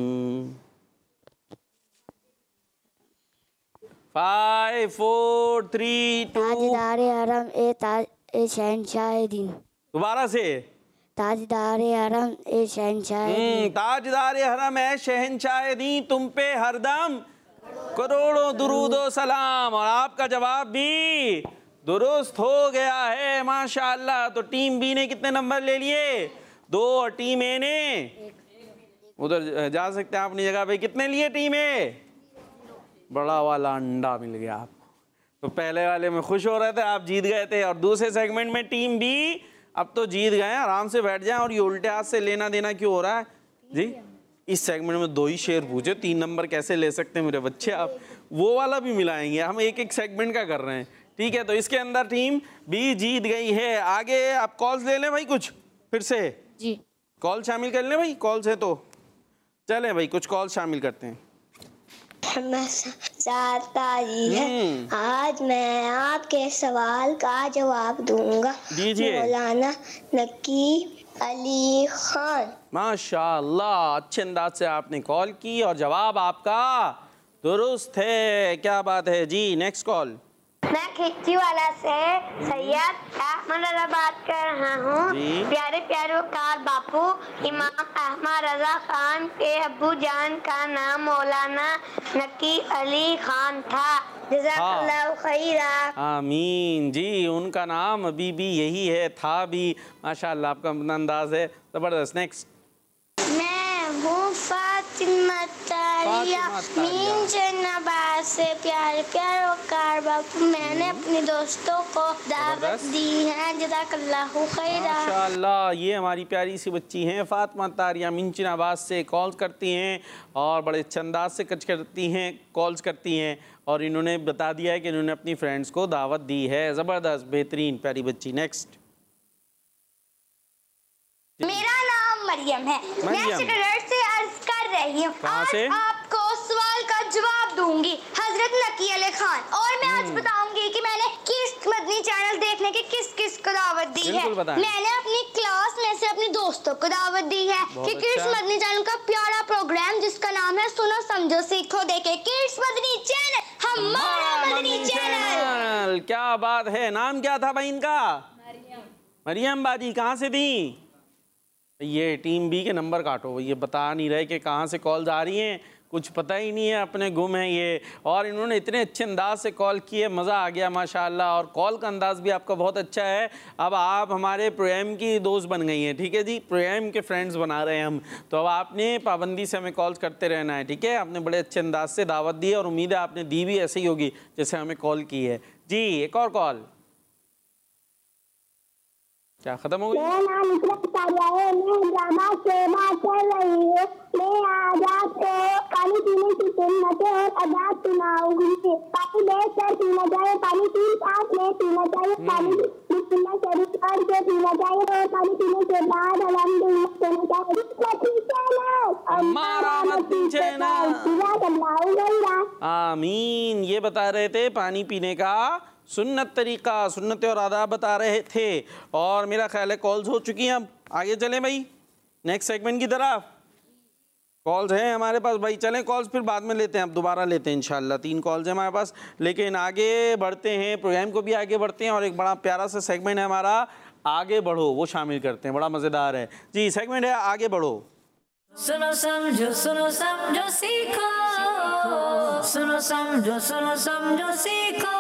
[SPEAKER 2] 5 4 3 2।
[SPEAKER 5] ताजदार हरम ए शहंशाह दीन।
[SPEAKER 2] दोबारा से।
[SPEAKER 5] ताजदार हरम ए शहंशाह दीन।
[SPEAKER 2] ताजदार हरम है शहंशाह दीन, तुम पे हरदम करोड़ों दुरूदो सलाम। और आपका जवाब भी दुरुस्त हो गया है माशाअल्लाह। तो टीम बी ने कितने नंबर ले लिए? 2। और टीम ए ने उधर जा सकते हैं अपनी जगह पे। कितने लिए टीम ए? बड़ा वाला अंडा मिल गया आपको। तो पहले वाले में खुश हो रहे थे, आप जीत गए थे। और दूसरे सेगमेंट में टीम बी अब तो जीत गए। आराम से बैठ जाएं। और ये उल्टे हाथ से लेना देना क्यों हो रहा है जी? इस सेगमेंट में 2 ही शेर पूछे, 3 नंबर कैसे ले सकते हैं मेरे बच्चे आप? वो वाला भी मिलाएंगे। हम एक एक सेगमेंट का कर रहे हैं, ठीक है? तो इसके अंदर टीम बी जीत गई है। आगे आप कॉल्स ले लें भाई कुछ फिर से
[SPEAKER 5] जी।
[SPEAKER 2] कॉल शामिल कर लें भाई, कॉल से तो चलें भाई, कुछ कॉल शामिल करते हैं।
[SPEAKER 4] आज मैं आपके सवाल का जवाब दूंगा।
[SPEAKER 2] दीजिए।
[SPEAKER 4] मौलाना नकी अली खान।
[SPEAKER 2] माशाअल्लाह, अच्छे अंदाज से आपने कॉल की और जवाब आपका दुरुस्त है, क्या बात है जी। Next call.
[SPEAKER 7] मैं खिच्ची वाला से सैयद अहमद रजा बात कर रहा हूँ। प्यारे प्यारे वकार बापू, इमाम अहमद रजा खान के अब्बू जान का नाम मौलाना नकी अली खान था। जज़ाकल्लाहु खैरा।
[SPEAKER 2] आमीन जी, उनका नाम अभी भी यही है, था भी। माशाअल्लाह, आपका अपना अंदाज है, ज़बरदस्त। नेक्स्ट।
[SPEAKER 4] मैं हूँ फातिमा तारिया मीन जन्नबाद से। प्यारे प्यारे वकार बापू, मैंने अपने दोस्तों को दावत दी है। जज़ाकल्लाहु खैरा।
[SPEAKER 2] माशाअल्लाह, ये हमारी प्यारी सी बच्ची हैं फातिमा तारिया मीन जन्नबाद से कॉल्स करती हैं और बड़े अच्छे अंदाज से कॉल्स करती हैं और इन्होंने बता दिया है कि इन्होंने अपनी फ्रेंड्स को दावत दी है। ज़बरदस्त, बेहतरीन, प्यारी बच्ची। नेक्स्ट।
[SPEAKER 7] मेरा नाम मरियम है। मैं सेक्रेटरी से अर्ज कर रही हूँ। आज आपको सवाल का जवाब दूंगी। हजरत नकी अली खान। और मैं आज बताऊंगी कि मैंने किस मदनी चैनल देखने की किस किस को दावत दी है। मैंने अपनी क्लास में से अपने दोस्तों को दावत दी है कि किड्स मदनी चैनल का प्यारा प्रोग्राम जिसका नाम है सुनो समझो सीखो देखे। किड्स मदनी चैनल, हमारा मदनी चैनल।
[SPEAKER 2] क्या बात है। नाम क्या था भाई इनका? मरियम बाजी। कहाँ से दी? ये टीम बी के नंबर काटो, ये बता नहीं रहे कि कहाँ से कॉल्स आ रही हैं, कुछ पता ही नहीं है, अपने गुम हैं ये। और इन्होंने इतने अच्छे अंदाज से कॉल किए, मज़ा आ गया माशाल्लाह। और कॉल का अंदाज़ भी आपका बहुत अच्छा है। अब आप हमारे प्रोग्राम की दोस्त बन गई हैं, ठीक है जी, प्रोग्राम के फ्रेंड्स बना रहे हैं हम। तो अब आपने पाबंदी से हमें कॉल्स करते रहना है, ठीक है। आपने बड़े अच्छे अंदाज से दावत दी है और उम्मीद है आपने दी भी ऐसे ही होगी जैसे हमें कॉल की है जी। एक और कॉल। क्या खत्म हो गई?
[SPEAKER 4] मेरा नाम इकराम तारिया है। मैं हैदराबाद से बात कर रही हूँ। मैं आज आपको पानी पीने की सुन्नतें और आदाब सुनाऊंगी। पानी देखकर पीना चाहिए, पानी 3 सांस में पीना चाहिए, पानी बिस्मिल्लाह शरीफ पढ़ के पीना चाहिए और पानी पीने के बाद अल्हम्दुलिल्लाह कहना चाहिए।
[SPEAKER 2] आमीन। ये बता रहे थे पानी पीने का सुन्नत तरीका, सुन्नत और आदाब बता रहे थे। और मेरा ख्याल है कॉल्स हो चुकी हैं। अब आगे चलें भाई नेक्स्ट सेगमेंट की तरफ। कॉल्स हैं हमारे पास भाई, चलें कॉल्स फिर बाद में लेते हैं, अब दोबारा लेते हैं इंशाल्लाह। 3 कॉल्स हैं हमारे पास, लेकिन आगे बढ़ते हैं, प्रोग्राम को भी आगे बढ़ते हैं और एक बड़ा प्यारा सा सेगमेंट है हमारा आगे बढ़ो, वो शामिल करते हैं, बड़ा मज़ेदार है जी। सेगमेंट है आगे बढ़ो।
[SPEAKER 1] सुनो समझो सीखो, सुनो समझो सीखो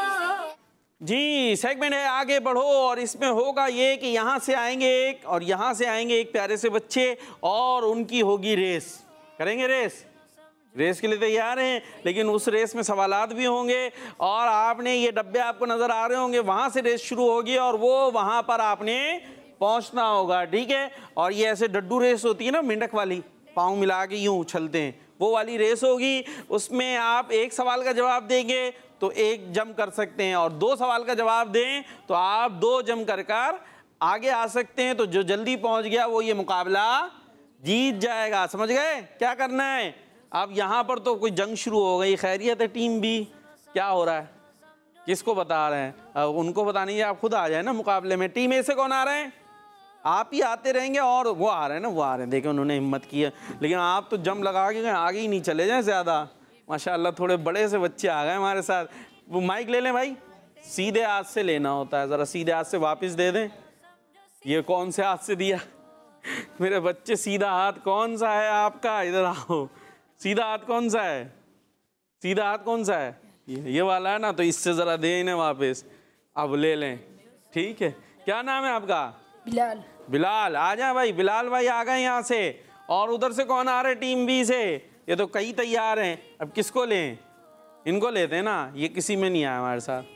[SPEAKER 2] जी। सेगमेंट है आगे बढ़ो और इसमें होगा ये कि यहाँ से आएंगे एक और यहाँ से आएंगे एक प्यारे से बच्चे और उनकी होगी रेस। करेंगे रेस के लिए तैयार हैं, लेकिन उस रेस में सवालात भी होंगे और आपने ये डब्बे आपको नज़र आ रहे होंगे, वहाँ से रेस शुरू होगी और वो वहाँ पर आपने पहुँचना होगा, ठीक है। और ये ऐसे डड्डू रेस होती है ना, मेंढक वाली, पाँव मिला के यूँ उछलते हैं, वो वाली रेस होगी। उसमें आप एक सवाल का जवाब देंगे तो 1 जंप कर सकते हैं और 2 सवाल का जवाब दें तो आप 2 जंप कर आगे आ सकते हैं। तो जो जल्दी पहुंच गया वो ये मुकाबला जीत जाएगा। समझ गए क्या करना है? अब यहाँ पर तो कोई जंग शुरू हो गई। खैरियत है टीम बी? क्या हो रहा है? किसको बता रहे हैं? अब उनको बतानी है, आप खुद आ जाए ना मुकाबले में। टीम ए से कौन आ रहे हैं? आप ही आते रहेंगे और वो आ रहे हैं ना, वो आ रहे हैं। देखिए उन्होंने हिम्मत की है, लेकिन आप तो जंप लगा के आगे ही नहीं चले जाएं ज़्यादा। माशाल्लाह थोड़े बड़े से बच्चे आ गए हमारे साथ। वो माइक ले लें भाई, सीधे हाथ से लेना होता है, ज़रा सीधे हाथ से वापस दे दें। ये कौन से हाथ से दिया मेरे बच्चे? सीधा हाथ कौन सा है आपका? इधर आओ। सीधा हाथ कौन सा है? सीधा हाथ कौन सा है? ये वाला है ना, तो इससे ज़रा दे इन्हें वापस। अब ले लें, ठीक है। क्या नाम है आपका?
[SPEAKER 3] बिलाल।
[SPEAKER 2] बिलाल, आ जाए भाई। बिलाल भाई आ गए यहाँ से। और उधर से कौन आ रहे टीम बी से? ये तो कई तैयार हैं। अब किसको लें? इनको लेते हैं ना, ये किसी में नहीं आया हमारे साथ।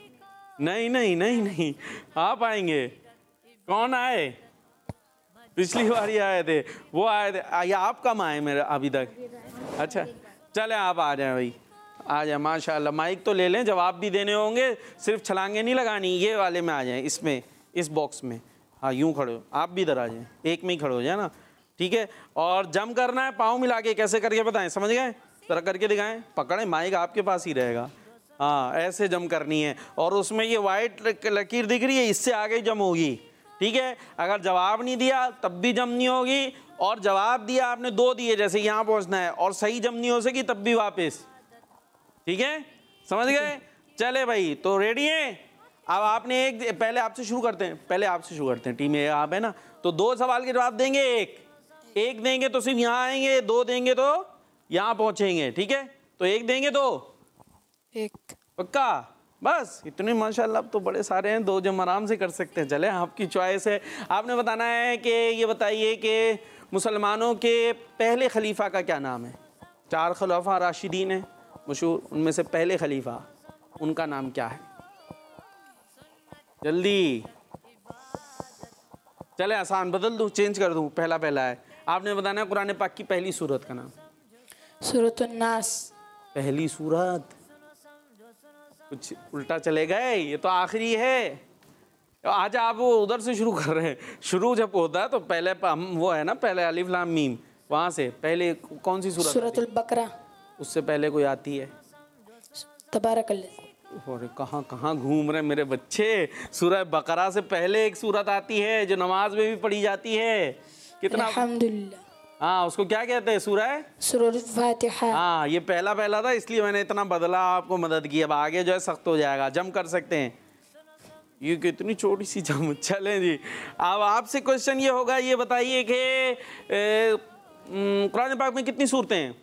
[SPEAKER 2] नहीं, आप आएंगे। कौन आए? पिछली बार ही आए थे, वो आए थे। या आप कम आए मेरे अभी तक? अच्छा चले, आप आ जाए भाई, आ जाए। माशाल्लाह, माइक तो ले लें, जवाब भी देने होंगे, सिर्फ छलांगे नहीं लगानी। ये वाले में आ जाएं, इसमें, इस बॉक्स में। हाँ यूँ खड़े हो, आप भी इधर आ जाएं, एक में ही खड़े हो जाए ना, ठीक है। और जम करना है पाँव मिला के, कैसे करके बताएं, समझ गए? जरा करके दिखाएं, पकड़ें, माइक आपके पास ही रहेगा। हाँ, ऐसे जम करनी है। और उसमें ये वाइट लकीर दिख रही है, इससे आगे जम होगी, ठीक है। अगर जवाब नहीं दिया तब भी जम नहीं होगी, और जवाब दिया आपने 2 दिए, जैसे यहाँ पहुँचना है, और सही जम नहीं हो सकी तब भी वापस, ठीक है, समझ गए? चले भाई, तो रेडी है? अब आपने एक, पहले आपसे शुरू करते हैं, टीम ए आप है ना, तो 2 सवाल के जवाब देंगे, एक देंगे तो सिर्फ यहाँ आएंगे, 2 देंगे तो यहाँ पहुँचेंगे, ठीक है। तो 1 देंगे तो
[SPEAKER 3] 1
[SPEAKER 2] पक्का, बस इतने माशाल्लाह, अब तो बड़े सारे हैं, 2 जम आराम से कर सकते हैं। चले, आपकी चॉइस है। आपने बताना है कि ये बताइए कि मुसलमानों के पहले खलीफा का क्या नाम है? 4 खलीफा राशिदीन हैं मशहूर, उनमें से पहले खलीफा, उनका नाम क्या है? जल्दी, चले आसान बदल दूं, चेंज कर दूं, पहला है। आपने बताना है कुरान पाक की पहली सूरत का नाम।
[SPEAKER 3] सूरतुन नास।
[SPEAKER 2] पहली सूरत, कुछ उल्टा चले गए, ये तो आखिरी है। आज आप वो उधर से शुरू कर रहे हैं, शुरू जब होता है तो पहले हम वो है ना, पहले अलिफ लाम मीम, वहाँ से पहले कौन सी सूरत?
[SPEAKER 3] सूरतुल बकरा।
[SPEAKER 2] उससे पहले कोई आती है?
[SPEAKER 3] तबारकल्लाह।
[SPEAKER 2] और कहाँ घूम रहे मेरे बच्चे? सूरह बकरा से पहले एक सूरत आती है जो नमाज में भी पढ़ी जाती है, कितना
[SPEAKER 3] अल्हम्दुलिल्लाह।
[SPEAKER 2] हाँ, उसको क्या कहते हैं?
[SPEAKER 3] सूरह फातिहा।
[SPEAKER 2] हाँ, ये पहला था, इसलिए मैंने इतना बदला, आपको मदद की। अब आगे जो है सख्त हो जाएगा, जम कर सकते हैं। ये कितनी छोटी सी जम। चलें जी, अब आपसे क्वेश्चन ये होगा, ये बताइए कि कुरान पाक में कितनी सूरतें हैं?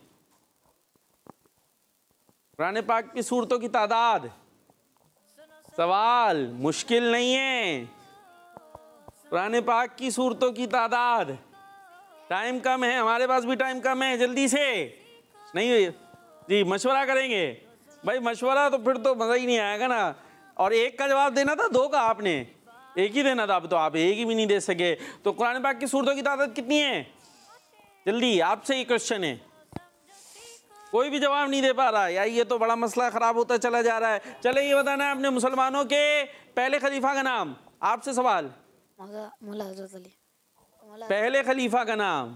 [SPEAKER 2] कुरान पाक की सूरतों की तादाद, सवाल मुश्किल नहीं है। कुरान पाक की सूरतों की तादाद, टाइम कम है, हमारे पास भी टाइम कम है, जल्दी से नहीं जी, मशवरा करेंगे भाई, मशवरा तो फिर तो मज़ा ही नहीं आएगा ना। और 1 का जवाब देना था, 2 का आपने 1 ही देना था, अब तो आप 1 ही भी नहीं दे सके। तो कुरान पाक की सूरतों की तादाद कितनी है? जल्दी, आपसे ये क्वेश्चन है, कोई भी जवाब नहीं दे पा रहा यार, ये तो बड़ा मसला ख़राब होता चला जा रहा है। चले, ये बताना है अपने मुसलमानों के पहले खलीफा का नाम। आपसे सवाल, पहले खलीफा का नाम,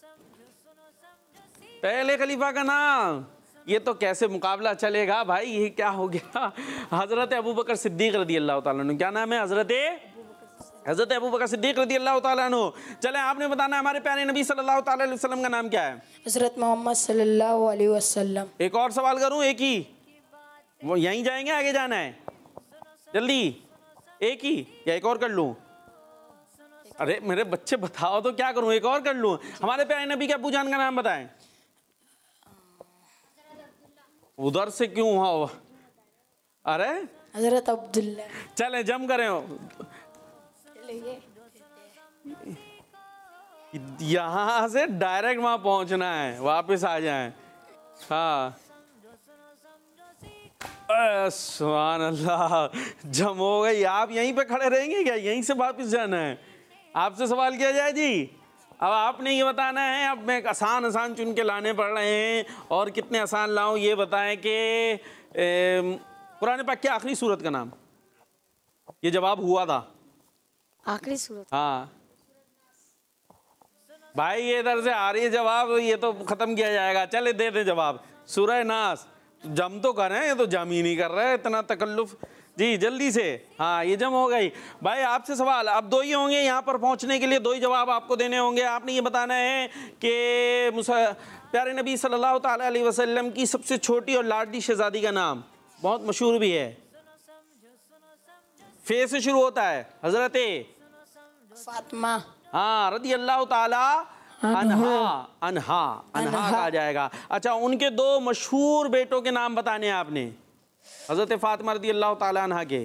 [SPEAKER 2] पहले खलीफा का नाम। ये तो कैसे मुकाबला चलेगा भाई, ये क्या हो गया? हज़रत अबू बकर सिद्दीक़ रज़ी अल्लाह ताला अन्हु, क्या नाम है? हज़रत अबू बकर सिद्दीक़ रज़ी अल्लाह ताला अन्हु। चले, आपने बताना है हमारे प्यारे नबी सल्लल्लाहु ताला अलैहि वसल्लम का नाम क्या है?
[SPEAKER 3] हज़रत मोहम्मद सल्लल्लाहु अलैहि वसल्लम।
[SPEAKER 2] एक और सवाल करूं, एक ही, वो यहीं जाएंगे, आगे जाना है? जल्दी, एक ही या एक और कर लूं? अरे मेरे बच्चे बताओ तो क्या करूं, एक और कर लूं? हमारे प्यारे नबी के अब्बू जान का नाम बताएं। उधर से क्यों हुआ? अरे
[SPEAKER 3] हज़रत अब्दुल्ला।
[SPEAKER 2] चले, जम करें, यहाँ से डायरेक्ट वहां पहुंचना है, वापस आ जाएं। हाँ, सुभान अल्लाह, जम हो गई। आप यहीं पे खड़े रहेंगे क्या? यहीं से वापस जाना है? आपसे सवाल किया जाए जी। अब आपने ये बताना है, अब मैं आसान चुन के लाने पड़ रहे हैं, और कितने आसान लाऊं ये बताएं कि कुरान पाक की आखिरी सूरत का नाम। ये जवाब हुआ था,
[SPEAKER 5] आखिरी सूरत।
[SPEAKER 2] हाँ भाई, ये इधर से आ रही है जवाब, ये तो खत्म किया जाएगा। चले, दे दे जवाब, सूरह नास। जम तो कर रहे हैं, ये तो जम ही नहीं कर रहे, इतना तकल्लुफ जी, जल्दी से। हाँ, ये जम हो गई। भाई आपसे सवाल, अब 2 ही होंगे यहाँ पर पहुँचने के लिए, 2 ही जवाब आपको देने होंगे। आपने ये बताना है कि प्यारे नबी सल्लल्लाहु ताला अलैहि वसल्लम की सबसे छोटी और लाडली शहजादी का नाम, बहुत मशहूर भी है, फे से शुरू होता है, हजरत
[SPEAKER 3] फातिमा।
[SPEAKER 2] हाँ, रज़ी अल्लाह ताला अन्हा कहा जाएगा। अच्छा, उनके 2 मशहूर बेटों के नाम बताने हैं आपने, हजरत फातिमा रज़ी अल्लाह ताला अन्हा के।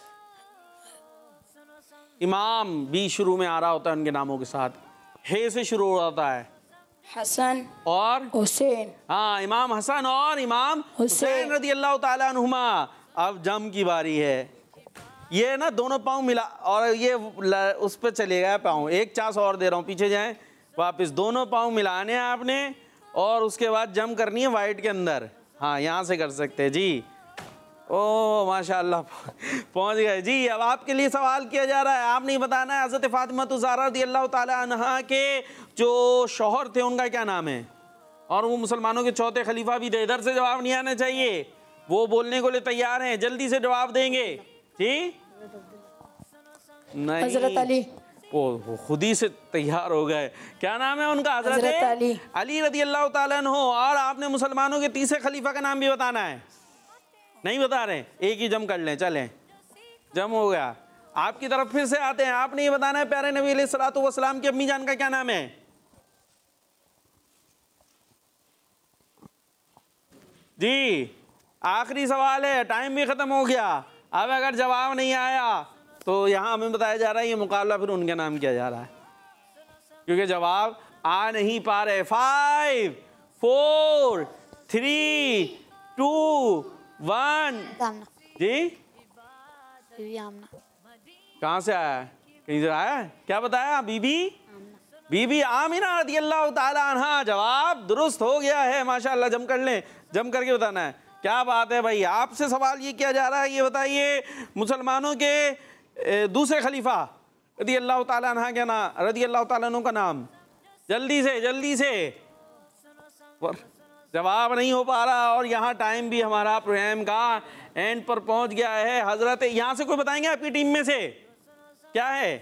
[SPEAKER 2] इमाम भी शुरू में आ रहा होता है उनके नामों के साथ, हे से शुरू होता है,
[SPEAKER 3] हसन
[SPEAKER 2] और
[SPEAKER 3] हुसैन।
[SPEAKER 2] हाँ, इमाम हसन और इमाम हुसैन रज़ी अल्लाह ताला अन्हुमा। अब जम की बारी है। ये ना दोनों पाँव मिला, और ये उस पर चले गया पाँव, एक चांस और दे रहा हूँ, पीछे जाएं वापस। दोनों पाँव मिलाने हैं आपने, और उसके बाद जम करनी है वाइट के अंदर। हाँ, यहाँ से कर सकते हैं जी। ओ माशाअल्लाह पहुंच गए जी। अब आपके लिए सवाल किया जा रहा है, आप नहीं बताना है हज़रत फ़ातिमा ज़हरा रज़ियल्लाहु ताला अन्हा के जो शौहर थे उनका क्या नाम है, और वो मुसलमानों के चौथे खलीफा भी थे। इधर से जवाब नहीं आना चाहिए, वो बोलने को लिए तैयार हैं, जल्दी से जवाब देंगे जी। नहीं,
[SPEAKER 3] हजरत अली।
[SPEAKER 2] वो खुद ही से तैयार हो गए। क्या नाम है उनका? हजरत अली रज़ियल्लाहु ताला अन्हु। और आपने मुसलमानों के तीसरे खलीफा का नाम भी बताना है। नहीं बता रहे, एक ही जम कर लें, चलें जम हो गया। आपकी तरफ फिर से आते हैं, आपने ये बताना है प्यारे नबी अलैहिस्सलातु वस्सलाम की अम्मी जान का क्या नाम है? जी आखिरी सवाल है, टाइम भी खत्म हो गया। अब अगर जवाब नहीं आया तो यहाँ हमें बताया जा रहा है ये मुकाबला फिर उनके नाम किया जा रहा है, क्योंकि जवाब आ नहीं पा रहे। 5 4 3 2 1 जी। कहाँ से आया? कहीं से आया? क्या बताया? बीबी आमिना रज़ियल्लाहु ताला अन्हा। जवाब दुरुस्त हो गया है माशाअल्लाह। जम कर लें, जम करके बताना है। क्या बात है भाई, आपसे सवाल ये किया जा रहा है, ये बताइए मुसलमानों के दूसरे खलीफा रज़ियल्लाहु ताला अन्हा के नाम, रज़ियल्लाहु ताला अन्हु का नाम, जल्दी से जवाब नहीं हो पा रहा। और यहाँ टाइम भी हमारा प्रोग्राम का एंड पर पहुँच गया है। हजरत, यहाँ से कोई बताएंगे आपकी टीम में से क्या है?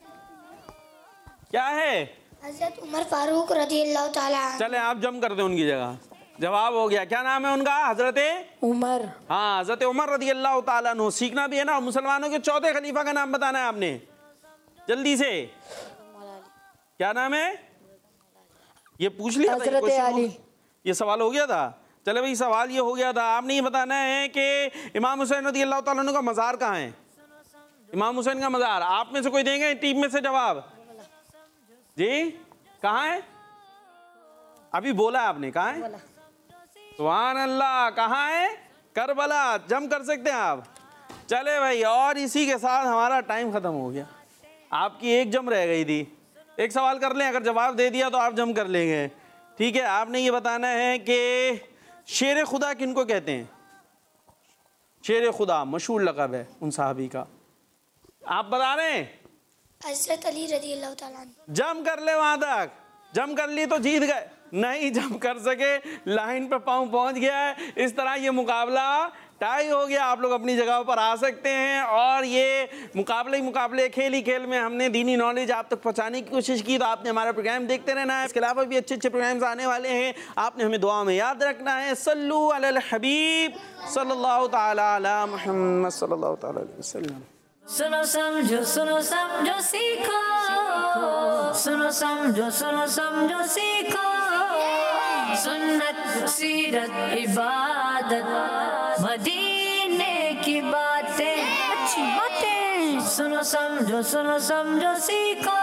[SPEAKER 5] हजरत उमर फारूक रज़ियल्लाहु ताला।
[SPEAKER 2] चले आप जम कर दें उनकी जगह। जवाब हो गया। क्या नाम है उनका? हजरत
[SPEAKER 3] उमर।
[SPEAKER 2] हाँ, हजरत उमर रज़ियल्लाहु ताला अन्हु। सीखना भी है ना। मुसलमानों के चौथे खलीफा का नाम बताना है आपने, जल्दी से। क्या नाम है? ये पूछ लिया था,
[SPEAKER 3] हजरत अली।
[SPEAKER 2] ये सवाल हो गया था। चले भाई, सवाल ये हो गया था। आपने ये बताना है कि इमाम हुसैन रज़ियल्लाहु ताला अन्हु का मज़ार कहाँ है? इमाम हुसैन का मज़ार आप में से कोई देंगे टीम में से जवाब? जी कहाँ है? अभी बोला आपने, कहाँ है? सुभान अल्लाह, कहाँ है? करबला। जम कर सकते हैं आप। चले भाई, और इसी के साथ हमारा टाइम खत्म हो गया। आपकी एक जम रह गई थी, एक सवाल कर लें, अगर जवाब दे दिया तो आप जम कर लेंगे। ठीक है, आपने ये बताना है कि शेर खुदा किनको कहते हैं? शेर खुदा मशहूर लक़ब है उन साहबी का, आप बता रहे हैं?
[SPEAKER 5] हजरत अली रज़ियल्लाहु ताला।
[SPEAKER 2] जम कर ले, वहां तक जम कर ली तो जीत गए। नहीं जम कर सके, लाइन पे पाँव पहुंच गया है। इस तरह ये मुकाबला टाई हो गया। आप लोग अपनी जगह पर आ सकते हैं। और ये मुकाबले खेल ही खेल में हमने दीनी नॉलेज आप तक पहुंचाने की कोशिश की। तो आपने हमारा प्रोग्राम देखते रहना है। इसके अलावा भी अच्छे प्रोग्राम्स आने वाले हैं, आपने हमें दुआ में याद रखना है। सल्लु अलल हबीब सल्लल्लाहु ताला अला मुहम्मद सल्लल्लाहु ताला अलैहि वसल्लम।
[SPEAKER 1] सुनो समझो सीखो, सुनो समझो सीखो। सुन्नत सीरत इबादत मदीने की बातें, अच्छी बातें। सुनो समझो सीखो।